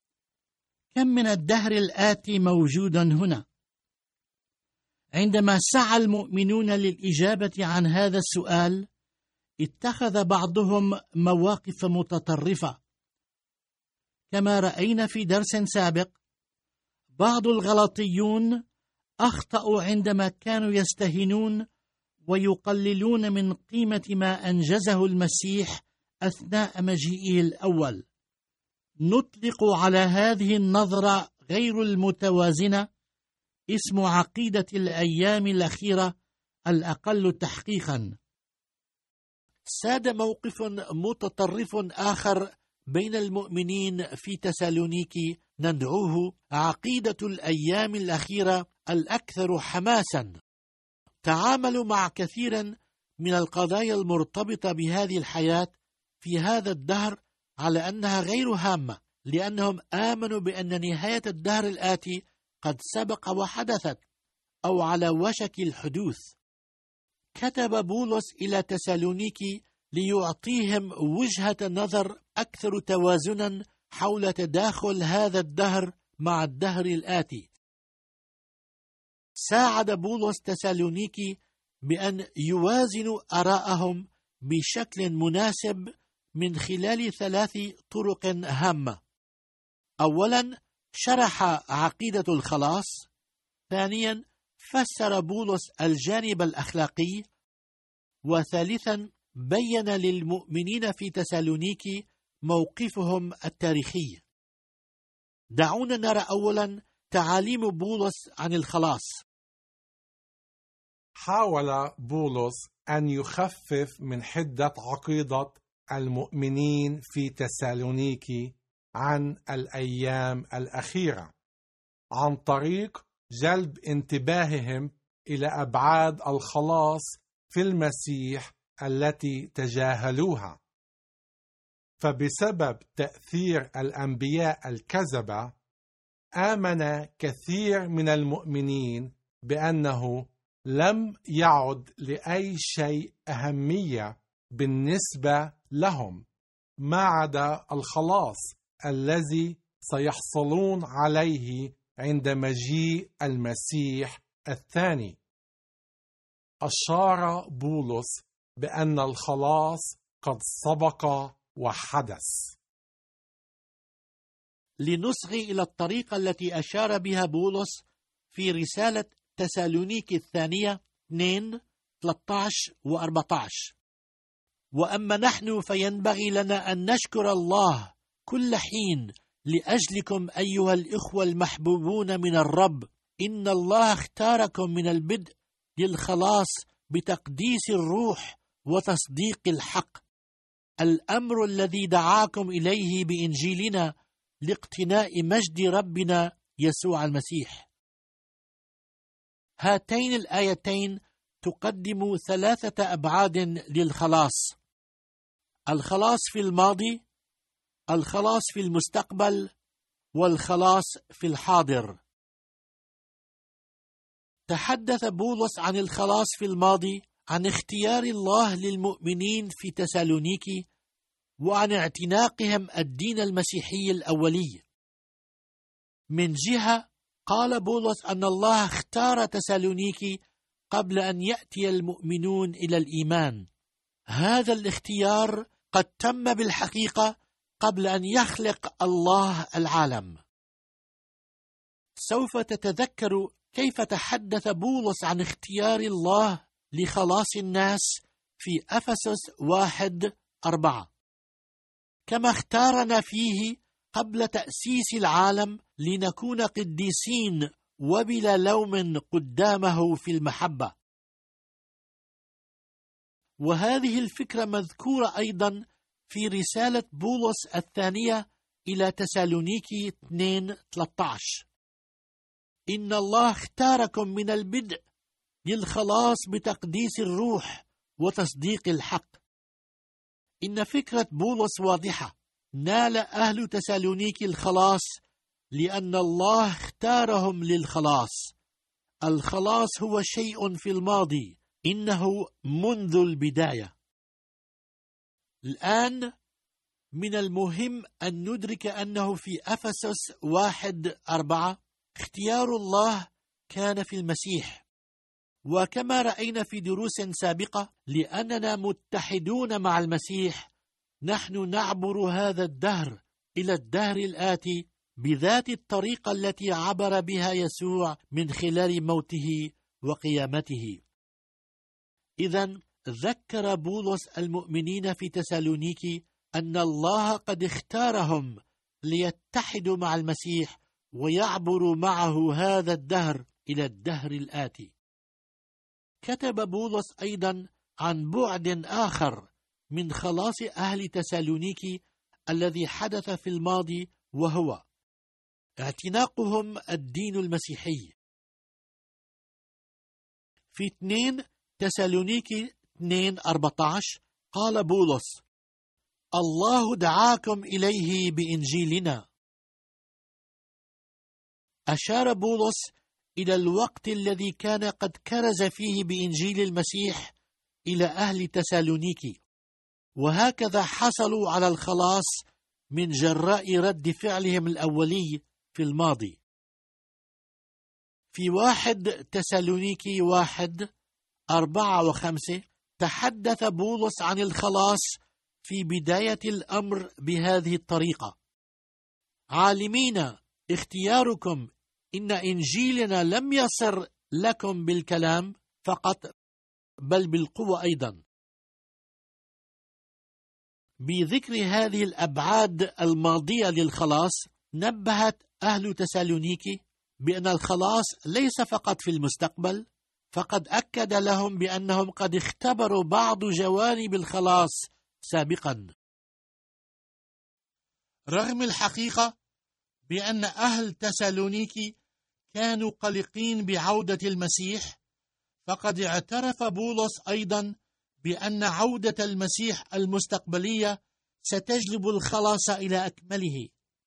كم من الدهر الآتي موجودا هنا؟ عندما سعى المؤمنون للإجابة عن هذا السؤال، اتخذ بعضهم مواقف متطرفة. كما رأينا في درس سابق، بعض الغلطيون أخطأوا عندما كانوا يستهينون ويقللون من قيمة ما أنجزه المسيح أثناء مجيئه الأول. نطلق على هذه النظرة غير المتوازنة اسم عقيدة الأيام الأخيرة الأقل تحقيقا. ساد موقف متطرف آخر بين المؤمنين في تسالونيكي ندعوه عقيدة الأيام الأخيرة الأكثر حماسا. تعاملوا مع كثيرا من القضايا المرتبطة بهذه الحياة في هذا الدهر على أنها غير هامة، لأنهم آمنوا بأن نهاية الدهر الآتي قد سبق وحدثت أو على وشك الحدوث. كتب بولس إلى تسالونيكي ليعطيهم وجهة نظر أكثر توازنا حول تداخل هذا الدهر مع الدهر الآتي. ساعد بولس تسالونيكي بأن يوازنوا آراءهم بشكل مناسب من خلال ثلاث طرق هامة. أولا، شرح عقيدة الخلاص. ثانيا، فسر بولس الجانب الأخلاقي. وثالثا، بين للمؤمنين في تسالونيكي موقفهم التاريخي. دعونا نرى أولا تعاليم بولس عن الخلاص. حاول بولس أن يخفف من حدة عقيدة المؤمنين في تسالونيكي عن الأيام الأخيرة عن طريق جلب انتباههم إلى أبعاد الخلاص في المسيح التي تجاهلوها. فبسبب تأثير الأنبياء الكذبة، آمن كثير من المؤمنين بأنه لم يعد لأي شيء أهمية بالنسبة لهم ما عدا الخلاص الذي سيحصلون عليه عند مجيء المسيح الثاني. أشار بولس بأن الخلاص قد سبق وحدث. لنصغي إلى الطريقة التي أشار بها بولس في رسالة تسالونيكي الثانية اثنين ثلاثة عشر وأربعة عشر: وأما نحن فينبغي لنا أن نشكر الله كل حين لأجلكم أيها الإخوة المحبوبون من الرب، إن الله اختاركم من البدء للخلاص بتقديس الروح وتصديق الحق، الأمر الذي دعاكم إليه بإنجيلنا لاقتناء مجد ربنا يسوع المسيح. هاتين الآيتين تقدم ثلاثة أبعاد للخلاص: الخلاص في الماضي، الخلاص في المستقبل، والخلاص في الحاضر. تحدث بولس عن الخلاص في الماضي عن اختيار الله للمؤمنين في تسالونيكي وعن اعتناقهم الدين المسيحي الأولي. من جهة قال بولس أن الله اختار تسالونيكي قبل أن يأتي المؤمنون إلى الإيمان. هذا الاختيار قد تم بالحقيقة قبل أن يخلق الله العالم. سوف تتذكر كيف تحدث بولس عن اختيار الله لخلاص الناس في أفسس واحد أربعة: كما اختارنا فيه قبل تأسيس العالم لنكون قديسين وبلا لوم قدامه في المحبة. وهذه الفكرة مذكورة أيضا في رسالة بولس الثانية إلى تسالونيكي اثنين ثلاثة عشر: إن الله اختاركم من البدء للخلاص بتقديس الروح وتصديق الحق. إن فكرة بولس واضحة: نال أهل تسالونيكي الخلاص لأن الله اختارهم للخلاص. الخلاص هو شيء في الماضي، إنه منذ البداية. الآن من المهم أن ندرك أنه في أفسس واحد أربعة اختيار الله كان في المسيح، وكما رأينا في دروس سابقة لأننا متحدون مع المسيح نحن نعبر هذا الدهر إلى الدهر الآتي بذات الطريقة التي عبر بها يسوع من خلال موته وقيامته. إذن ذكر بولس المؤمنين في تسالونيكي أن الله قد اختارهم ليتحدوا مع المسيح ويعبروا معه هذا الدهر إلى الدهر الآتي. كتب بولس أيضا عن بعد آخر من خلاص أهل تسالونيكي الذي حدث في الماضي، وهو اعتناقهم الدين المسيحي. في اثنين تسالونيكي اثنين أربعة عشر قال بولس: الله دعاكم إليه بإنجيلنا. أشار بولس إلى الوقت الذي كان قد كرز فيه بإنجيل المسيح إلى أهل تسالونيكي، وهكذا حصلوا على الخلاص من جراء رد فعلهم الأولي في الماضي. في واحد تسالونيكي واحد أربعة وخمسة تحدث بولس عن الخلاص في بداية الأمر بهذه الطريقة: عالمين اختياركم إن إنجيلنا لم يصر لكم بالكلام فقط بل بالقوة أيضا. بذكر هذه الأبعاد الماضية للخلاص نبهت أهل تسالونيكي بأن الخلاص ليس فقط في المستقبل، فقد أكد لهم بأنهم قد اختبروا بعض جوانب الخلاص سابقا. رغم الحقيقة بأن أهل تسالونيكي كانوا قلقين بعودة المسيح، فقد اعترف بولس أيضا بأن عودة المسيح المستقبلية ستجلب الخلاص إلى أكمله.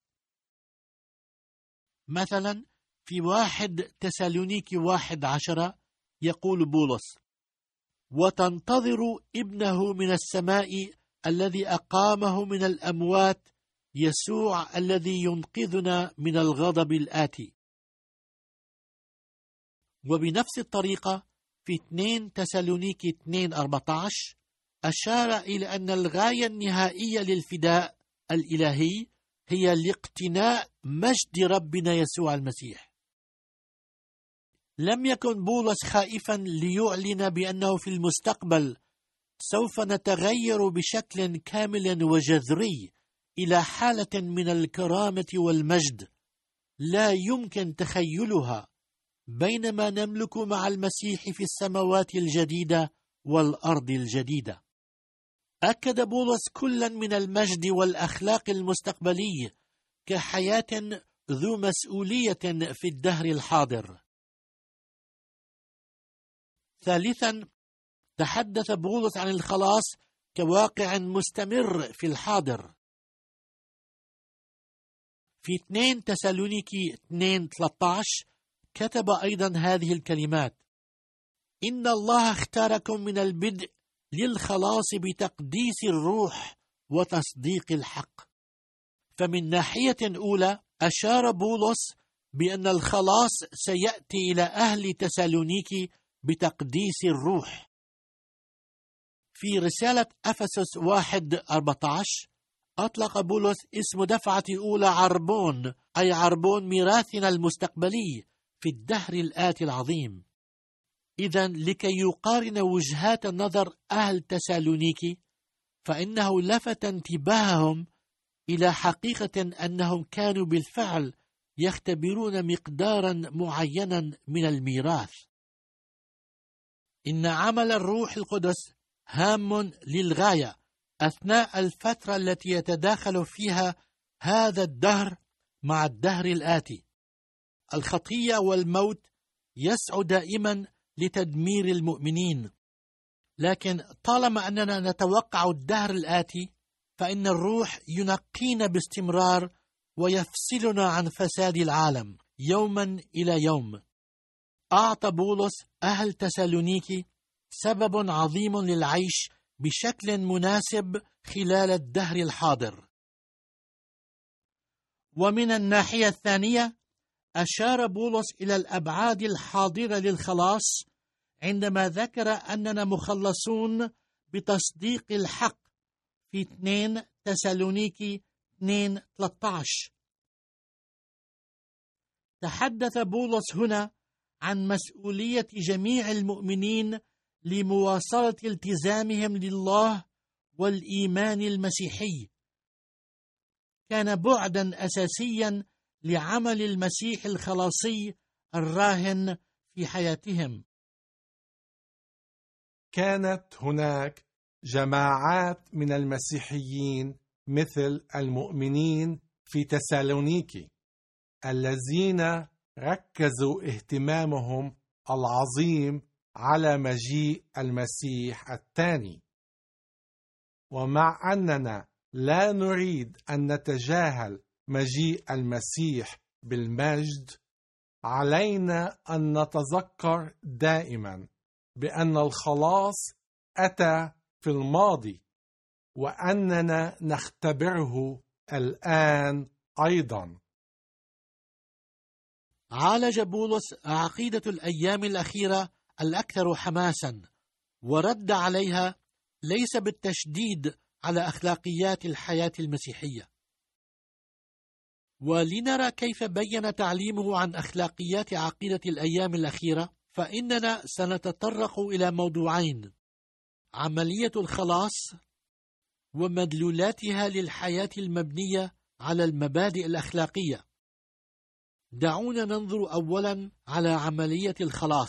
مثلا في واحد تسالونيكي واحد عشرة يقول بولس: وتنتظر ابنه من السماء الذي أقامه من الأموات، يسوع الذي ينقذنا من الغضب الآتي. وبنفس الطريقة في اثنين تسالونيكي اثنين أربعة عشر أشار إلى أن الغاية النهائية للفداء الإلهي هي لاقتناء مجد ربنا يسوع المسيح. لم يكن بولس خائفا ليعلن بأنه في المستقبل سوف نتغير بشكل كامل وجذري إلى حالة من الكرامة والمجد لا يمكن تخيلها بينما نملك مع المسيح في السماوات الجديدة والأرض الجديدة. أكد بولس كلا من المجد والأخلاق المستقبلي كحياة ذو مسؤولية في الدهر الحاضر. ثالثا تحدث بولس عن الخلاص كواقع مستمر في الحاضر. في اثنين تسالونيكي اثنين ثلاثة عشر كتب أيضا هذه الكلمات: إن الله اختاركم من البدء للخلاص بتقديس الروح وتصديق الحق. فمن ناحية أولى أشار بولس بأن الخلاص سيأتي إلى أهل تسالونيكي بتقديس الروح. في رسالة أفسس واحد أربعة عشر أطلق بولس اسم دفعة أولى عربون، أي عربون ميراثنا المستقبلي في الدهر الآتي العظيم. إذن لكي يقارن وجهات نظر أهل تسالونيكي فإنه لفت انتباههم إلى حقيقة أنهم كانوا بالفعل يختبرون مقدارا معينا من الميراث. إن عمل الروح القدس هام للغاية أثناء الفترة التي يتداخل فيها هذا الدهر مع الدهر الآتي. الخطية والموت يسعى دائما لتدمير المؤمنين، لكن طالما أننا نتوقع الدهر الآتي فإن الروح ينقينا باستمرار ويفصلنا عن فساد العالم يوما إلى يوم. أعطى بولس أهل تسالونيكي سبب عظيم للعيش بشكل مناسب خلال الدهر الحاضر. ومن الناحية الثانية أشار بولس إلى الأبعاد الحاضرة للخلاص عندما ذكر أننا مخلصون بتصديق الحق في اثنين تسالونيكي اثنين ثلاثة عشر. تحدث بولس هنا عن مسؤولية جميع المؤمنين لمواصلة التزامهم لله والإيمان المسيحي. كان بعدا أساسيا لعمل المسيح الخلاصي الراهن في حياتهم. كانت هناك جماعات من المسيحيين مثل المؤمنين في تسالونيكي الذين ركزوا اهتمامهم العظيم على مجيء المسيح الثاني. ومع أننا لا نريد أن نتجاهل مجيء المسيح بالمجد، علينا أن نتذكر دائما بأن الخلاص أتى في الماضي وأننا نختبره الآن أيضا. عالج بولس عقيدة الأيام الأخيرة الأكثر حماسا ورد عليها ليس بالتشديد على أخلاقيات الحياة المسيحية. ولنرى كيف بين تعليمه عن أخلاقيات عقيدة الأيام الأخيرة، فإننا سنتطرق إلى موضوعين: عملية الخلاص ومدلولاتها للحياة المبنية على المبادئ الأخلاقية. دعونا ننظر أولا على عملية الخلاص.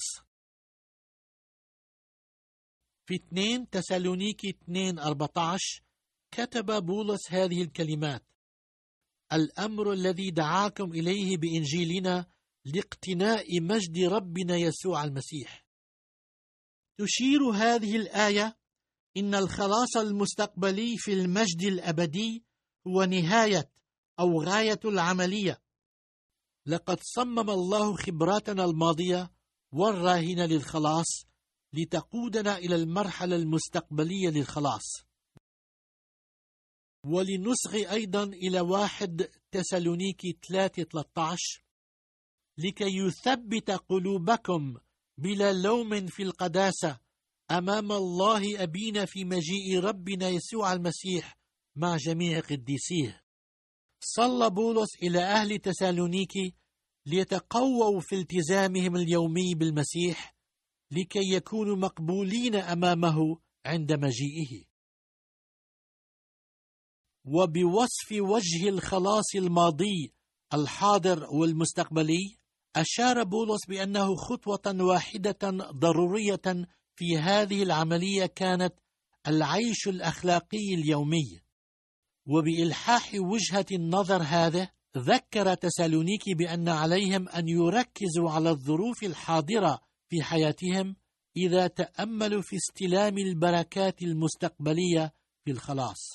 في اثنين تسالونيكي اثنين أربعة عشر كتب بولس هذه الكلمات: الأمر الذي دعاكم إليه بإنجيلنا لاقتناء مجد ربنا يسوع المسيح. تشير هذه الآية إن الخلاص المستقبلي في المجد الأبدي هو نهاية أو غاية العملية. لقد صمم الله خبراتنا الماضية والراهنة للخلاص لتقودنا إلى المرحلة المستقبلية للخلاص. ولنصغي أيضا إلى واحد تسالونيكي ثلاثة ثلاثة عشر: لكي يثبت قلوبكم بلا لوم في القداسة أمام الله أبينا في مجيء ربنا يسوع المسيح مع جميع قديسيه. صلى بولس إلى أهل تسالونيكي ليتقووا في التزامهم اليومي بالمسيح لكي يكونوا مقبولين أمامه عند مجيئه. وبوصف وجه الخلاص الماضي الحاضر والمستقبلي، أشار بولس بأنه خطوة واحدة ضرورية في هذه العملية كانت العيش الأخلاقي اليومي. وبإلحاح وجهة النظر هذا، ذكر تسالونيكي بأن عليهم أن يركزوا على الظروف الحاضرة في حياتهم إذا تأملوا في استلام البركات المستقبلية في الخلاص.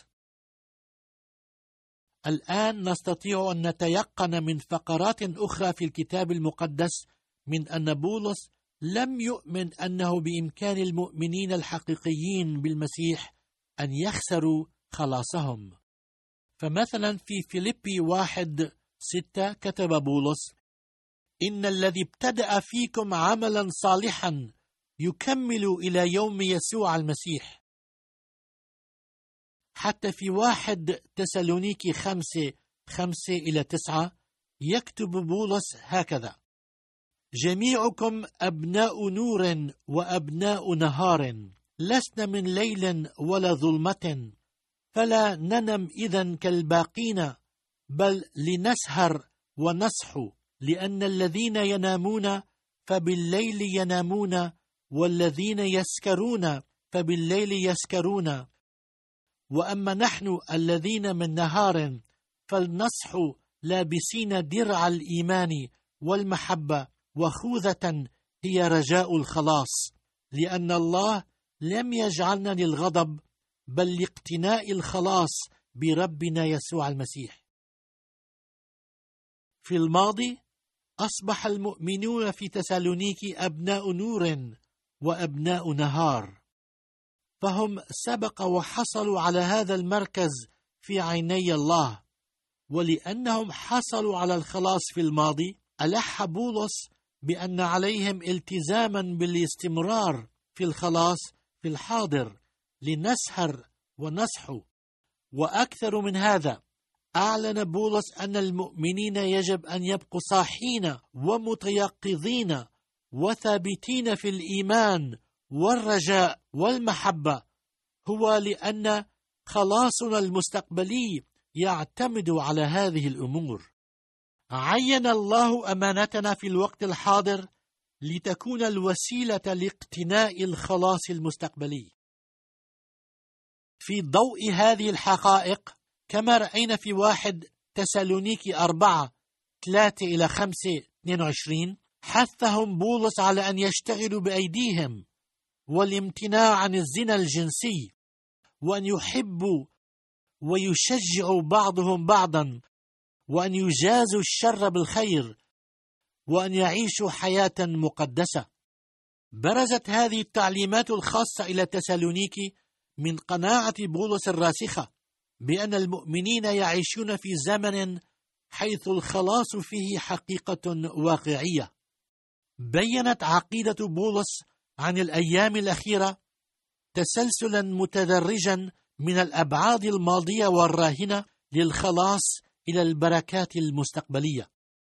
الآن نستطيع أن نتيقن من فقرات أخرى في الكتاب المقدس من أن بولس لم يؤمن أنه بإمكان المؤمنين الحقيقيين بالمسيح أن يخسروا خلاصهم. فمثلا في فيليبي واحد ستة كتب بولس: إن الذي ابتدأ فيكم عملا صالحا يكمل إلى يوم يسوع المسيح. حتى في واحد تسالونيكي خمسة خمسة إلى تسعة يكتب بولس هكذا: جميعكم أبناء نور وأبناء نهار، لسنا من ليل ولا ظلمة. فلا ننم إذن كالباقين، بل لنسهر ونصحو، لأن الذين ينامون فبالليل ينامون، والذين يسكرون فبالليل يسكرون. وأما نحن الذين من نهار فلنصح لابسين درع الإيمان والمحبة، وخوذة هي رجاء الخلاص، لأن الله لم يجعلنا للغضب بل لاقتناء الخلاص بربنا يسوع المسيح. في الماضي أصبح المؤمنون في تسالونيكي أبناء نور وأبناء نهار، فهم سبق وحصلوا على هذا المركز في عيني الله. ولأنهم حصلوا على الخلاص في الماضي، ألح بولس بأن عليهم التزاما بالاستمرار في الخلاص في الحاضر، لنسهر ونصحو. وأكثر من هذا، أعلن بولس أن المؤمنين يجب أن يبقوا صاحين ومتيقظين وثابتين في الإيمان والرجاء والمحبة، هو لأن خلاصنا المستقبلي يعتمد على هذه الأمور. عين الله أمانتنا في الوقت الحاضر لتكون الوسيلة لاقتناء الخلاص المستقبلي. في ضوء هذه الحقائق، كما رأينا في واحد تسالونيكي أربعة ثلاثة إلى خمسة اثنين وعشرين، حثهم بولس على أن يشتغلوا بأيديهم والامتناع عن الزنا الجنسي، وأن يحبوا ويشجعوا بعضهم بعضا، وأن يجازوا الشر بالخير، وأن يعيشوا حياة مقدسة. برزت هذه التعليمات الخاصة إلى تسالونيكي من قناعة بولس الراسخة بأن المؤمنين يعيشون في زمن حيث الخلاص فيه حقيقة واقعية. بيّنت عقيدة بولس عن الأيام الأخيرة تسلسلا متدرجا من الأبعاد الماضية والراهنة للخلاص إلى البركات المستقبلية.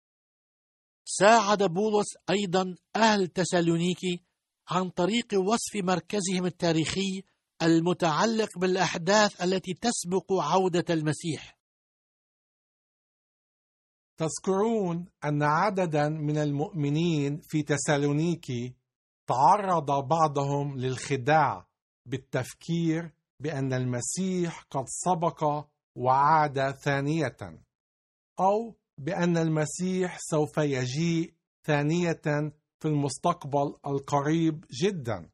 ساعد بولس أيضا أهل تسالونيكي عن طريق وصف مركزهم التاريخي المتعلق بالأحداث التي تسبق عودة المسيح. تذكرون أن عددا من المؤمنين في تسالونيكي تعرض بعضهم للخداع بالتفكير بأن المسيح قد سبق وعاد ثانية، أو بأن المسيح سوف يجيء ثانية في المستقبل القريب جدا.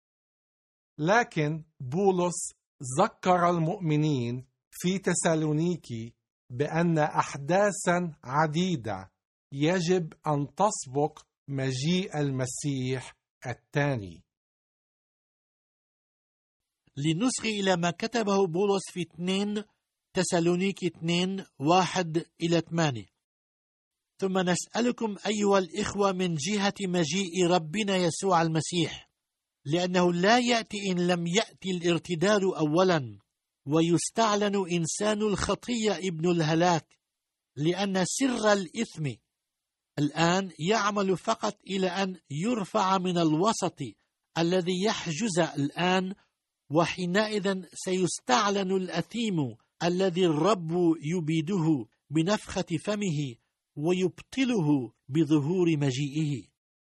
لكن بولس ذكر المؤمنين في تسالونيكي بأن أحداثا عديدة يجب أن تسبق مجيء المسيح الثاني. لنصغي إلى ما كتبه بولس في اثنين تسالونيكي اثنين واحد إلى ثمانية: ثم نسألكم أيها الإخوة من جهة مجيء ربنا يسوع المسيح، لأنه لا يأتي إن لم يأتي الارتداد أولا، ويستعلن إنسان الخطية ابن الهلاك، لأن سر الإثم الآن يعمل فقط إلى أن يرفع من الوسط الذي يحجز الآن، وحينئذ سيستعلن الأثيم الذي الرب يبيده بنفخة فمه ويبطله بظهور مجيئه.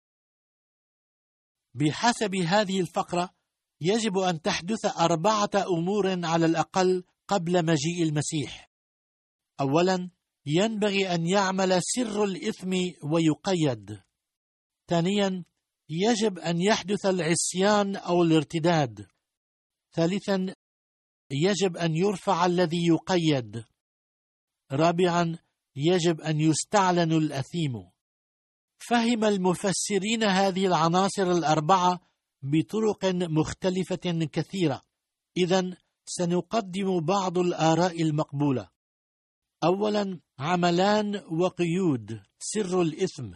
بحسب هذه الفقرة يجب أن تحدث أربعة أمور على الأقل قبل مجيء المسيح. أولا، ينبغي أن يعمل سر الإثم ويقيد. ثانيا، يجب أن يحدث العصيان أو الارتداد. ثالثا، يجب أن يرفع الذي يقيد. رابعا، يجب أن يستعلن الأثيم. فهم المفسرين هذه العناصر الأربعة بطرق مختلفة كثيرة، إذن سنقدم بعض الآراء المقبولة. أولا، عملان وقيود سر الإثم.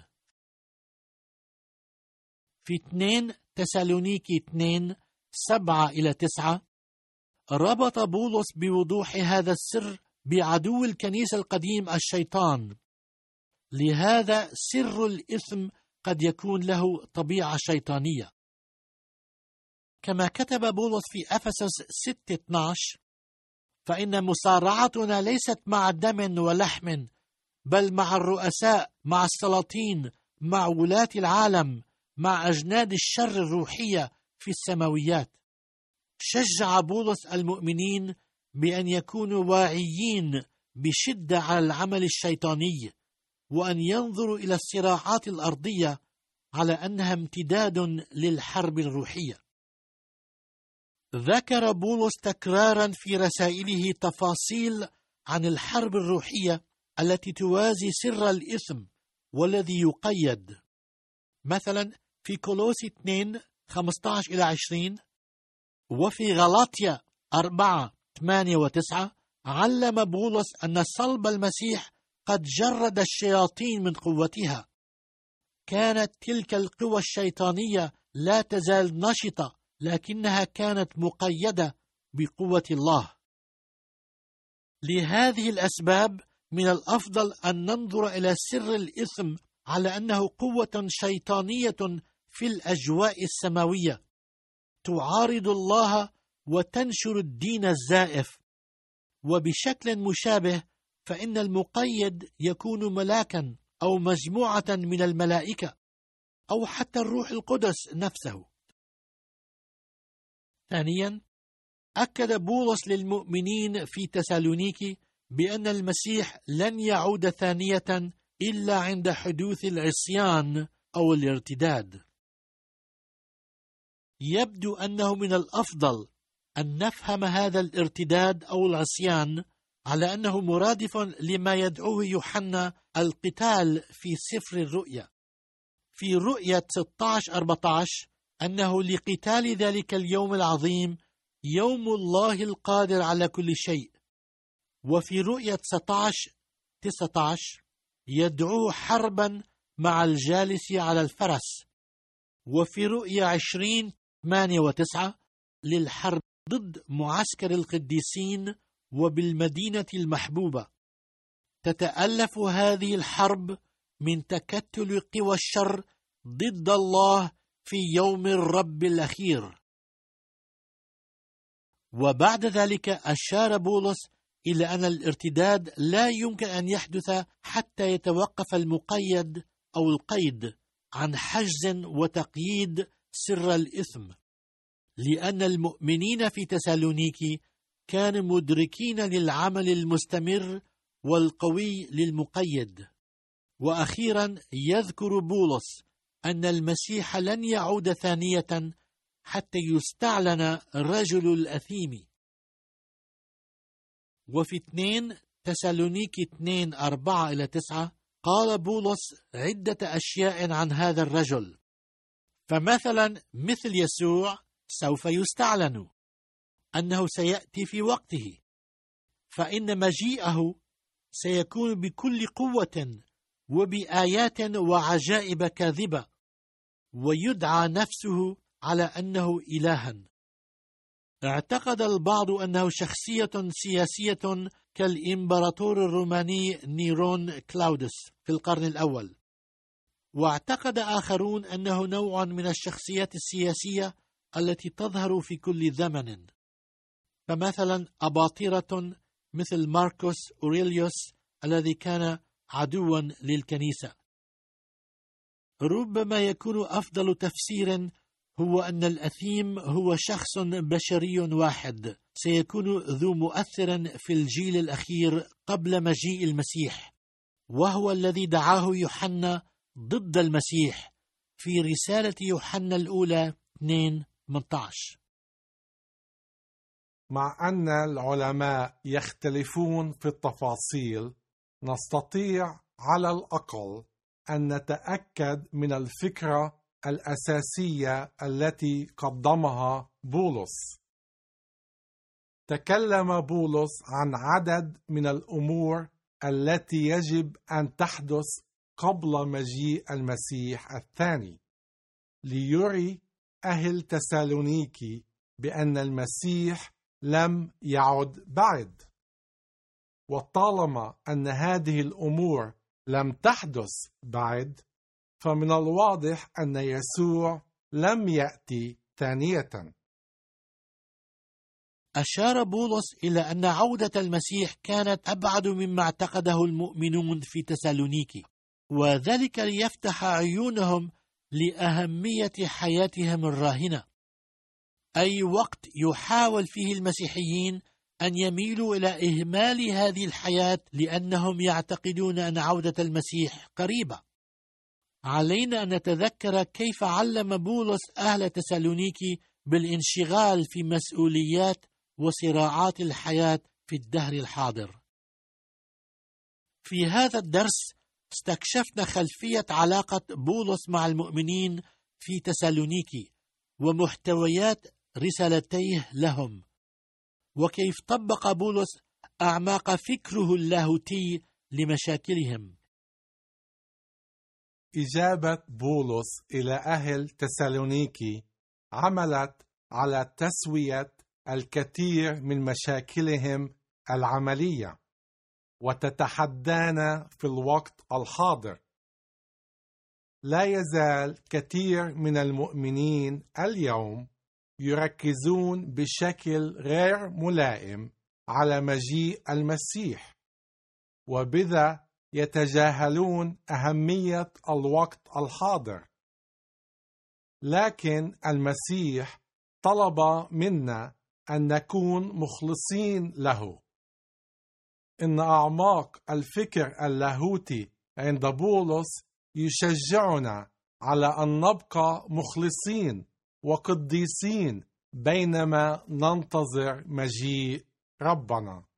في اثنين تسالونيكي اثنين سبعة إلى تسعة ربط بولس بوضوح هذا السر بعدو الكنيسة القديم الشيطان، لهذا سر الإثم قد يكون له طبيعة شيطانية. كما كتب بولس في أفسس ستة اثناشر: فإن مصارعتنا ليست مع دم ولحم، بل مع الرؤساء، مع السلاطين، مع ولاة العالم، مع أجناد الشر الروحية في السماويات. شجع بولس المؤمنين بأن يكونوا واعيين بشدة على العمل الشيطاني، وأن ينظروا إلى الصراعات الأرضية على أنها امتداد للحرب الروحية. ذكر بولس تكرارا في رسائله تفاصيل عن الحرب الروحية التي توازي سر الإثم والذي يقيد. مثلا في كولوسي اثنين خمسة عشر إلى عشرين، وفي غلاطيا أربعة ثمانية وتسعة علم بولس أن صلب المسيح قد جرد الشياطين من قوتها. كانت تلك القوى الشيطانية لا تزال نشطة، لكنها كانت مقيدة بقوة الله. لهذه الأسباب من الأفضل أن ننظر إلى سر الإثم على أنه قوة شيطانية في الأجواء السماوية تعارض الله وتنشر الدين الزائف. وبشكل مشابه فإن المقيد يكون ملاكا أو مجموعة من الملائكة أو حتى الروح القدس نفسه. ثانيا، أكد بولس للمؤمنين في تسالونيكي بأن المسيح لن يعود ثانية إلا عند حدوث العصيان أو الارتداد. يبدو أنه من الأفضل أن نفهم هذا الارتداد أو العصيان على أنه مرادف لما يدعوه يوحنا القتال في سفر الرؤيا. في رؤية ستة عشر أربعة عشر أنه لقتال ذلك اليوم العظيم يوم الله القادر على كل شيء. وفي رؤية تسعة عشر تسعة عشر يدعوه حربا مع الجالس على الفرس. وفي رؤية عشرين ثمانية وتسعة للحرب ضد معسكر القديسين وبالمدينة المحبوبة. تتألف هذه الحرب من تكتل قوى الشر ضد الله في يوم الرب الأخير. وبعد ذلك أشار بولس إلى أن الارتداد لا يمكن أن يحدث حتى يتوقف المقيد أو القيد عن حجز وتقييد سر الإثم، لأن المؤمنين في تسالونيكي كانوا مدركين للعمل المستمر والقوي للمقيد. وأخيرا يذكر بولس أن المسيح لن يعود ثانية حتى يستعلن رجل الأثيم. وفي اثنين تسالونيكي اثنين أربعة إلى تسعة قال بولس عدة أشياء عن هذا الرجل. فمثلا مثل يسوع سوف يستعلن أنه سيأتي في وقته، فإن مجيئه سيكون بكل قوة وبآيات وعجائب كاذبة، ويدعى نفسه على أنه إلها. اعتقد البعض أنه شخصية سياسية كالإمبراطور الروماني نيرون كلاودس في القرن الأول، واعتقد آخرون أنه نوع من الشخصيات السياسية التي تظهر في كل زمن، فمثلا أباطرة مثل ماركوس أوريليوس الذي كان عدوا للكنيسة. ربما يكون أفضل تفسير هو أن الأثيم هو شخص بشري واحد سيكون ذو مؤثر في الجيل الأخير قبل مجيء المسيح، وهو الذي دعاه يوحنا ضد المسيح في رسالة يوحنا الأولى اثنين ثمانية عشر. مع أن العلماء يختلفون في التفاصيل، نستطيع على الأقل أن نتأكد من الفكرة الأساسية التي قدمها بولس. تكلم بولس عن عدد من الأمور التي يجب أن تحدث قبل مجيء المسيح الثاني، ليري أهل تسالونيكي بأن المسيح لم يعد بعد. وطالما أن هذه الأمور لم تحدث بعد، فمن الواضح أن يسوع لم يأتي ثانية. أشار بولس إلى أن عودة المسيح كانت أبعد مما اعتقده المؤمنون في تسالونيكي، وذلك ليفتح عيونهم لأهمية حياتهم الراهنة. أي وقت يحاول فيه المسيحيين أن يميلوا إلى إهمال هذه الحياة لأنهم يعتقدون أن عودة المسيح قريبة. علينا أن نتذكر كيف علم بولس أهل تسالونيكي بالانشغال في مسؤوليات وصراعات الحياة في الدهر الحاضر. في هذا الدرس استكشفنا خلفية علاقة بولس مع المؤمنين في تسالونيكي ومحتويات رسالتيه لهم، وكيف طبق بولس أعماق فكره اللاهوتي لمشاكلهم. إجابة بولس إلى أهل تسالونيكي عملت على تسوية الكثير من مشاكلهم العملية وتتحدانا في الوقت الحاضر. لا يزال كثير من المؤمنين اليوم يركزون بشكل غير ملائم على مجيء المسيح، وبذا يتجاهلون أهمية الوقت الحاضر. لكن المسيح طلب منا أن نكون مخلصين له. إن أعماق الفكر اللاهوتي عند بولس يشجعنا على أن نبقى مخلصين وقديسين بينما ننتظر مجيء ربنا.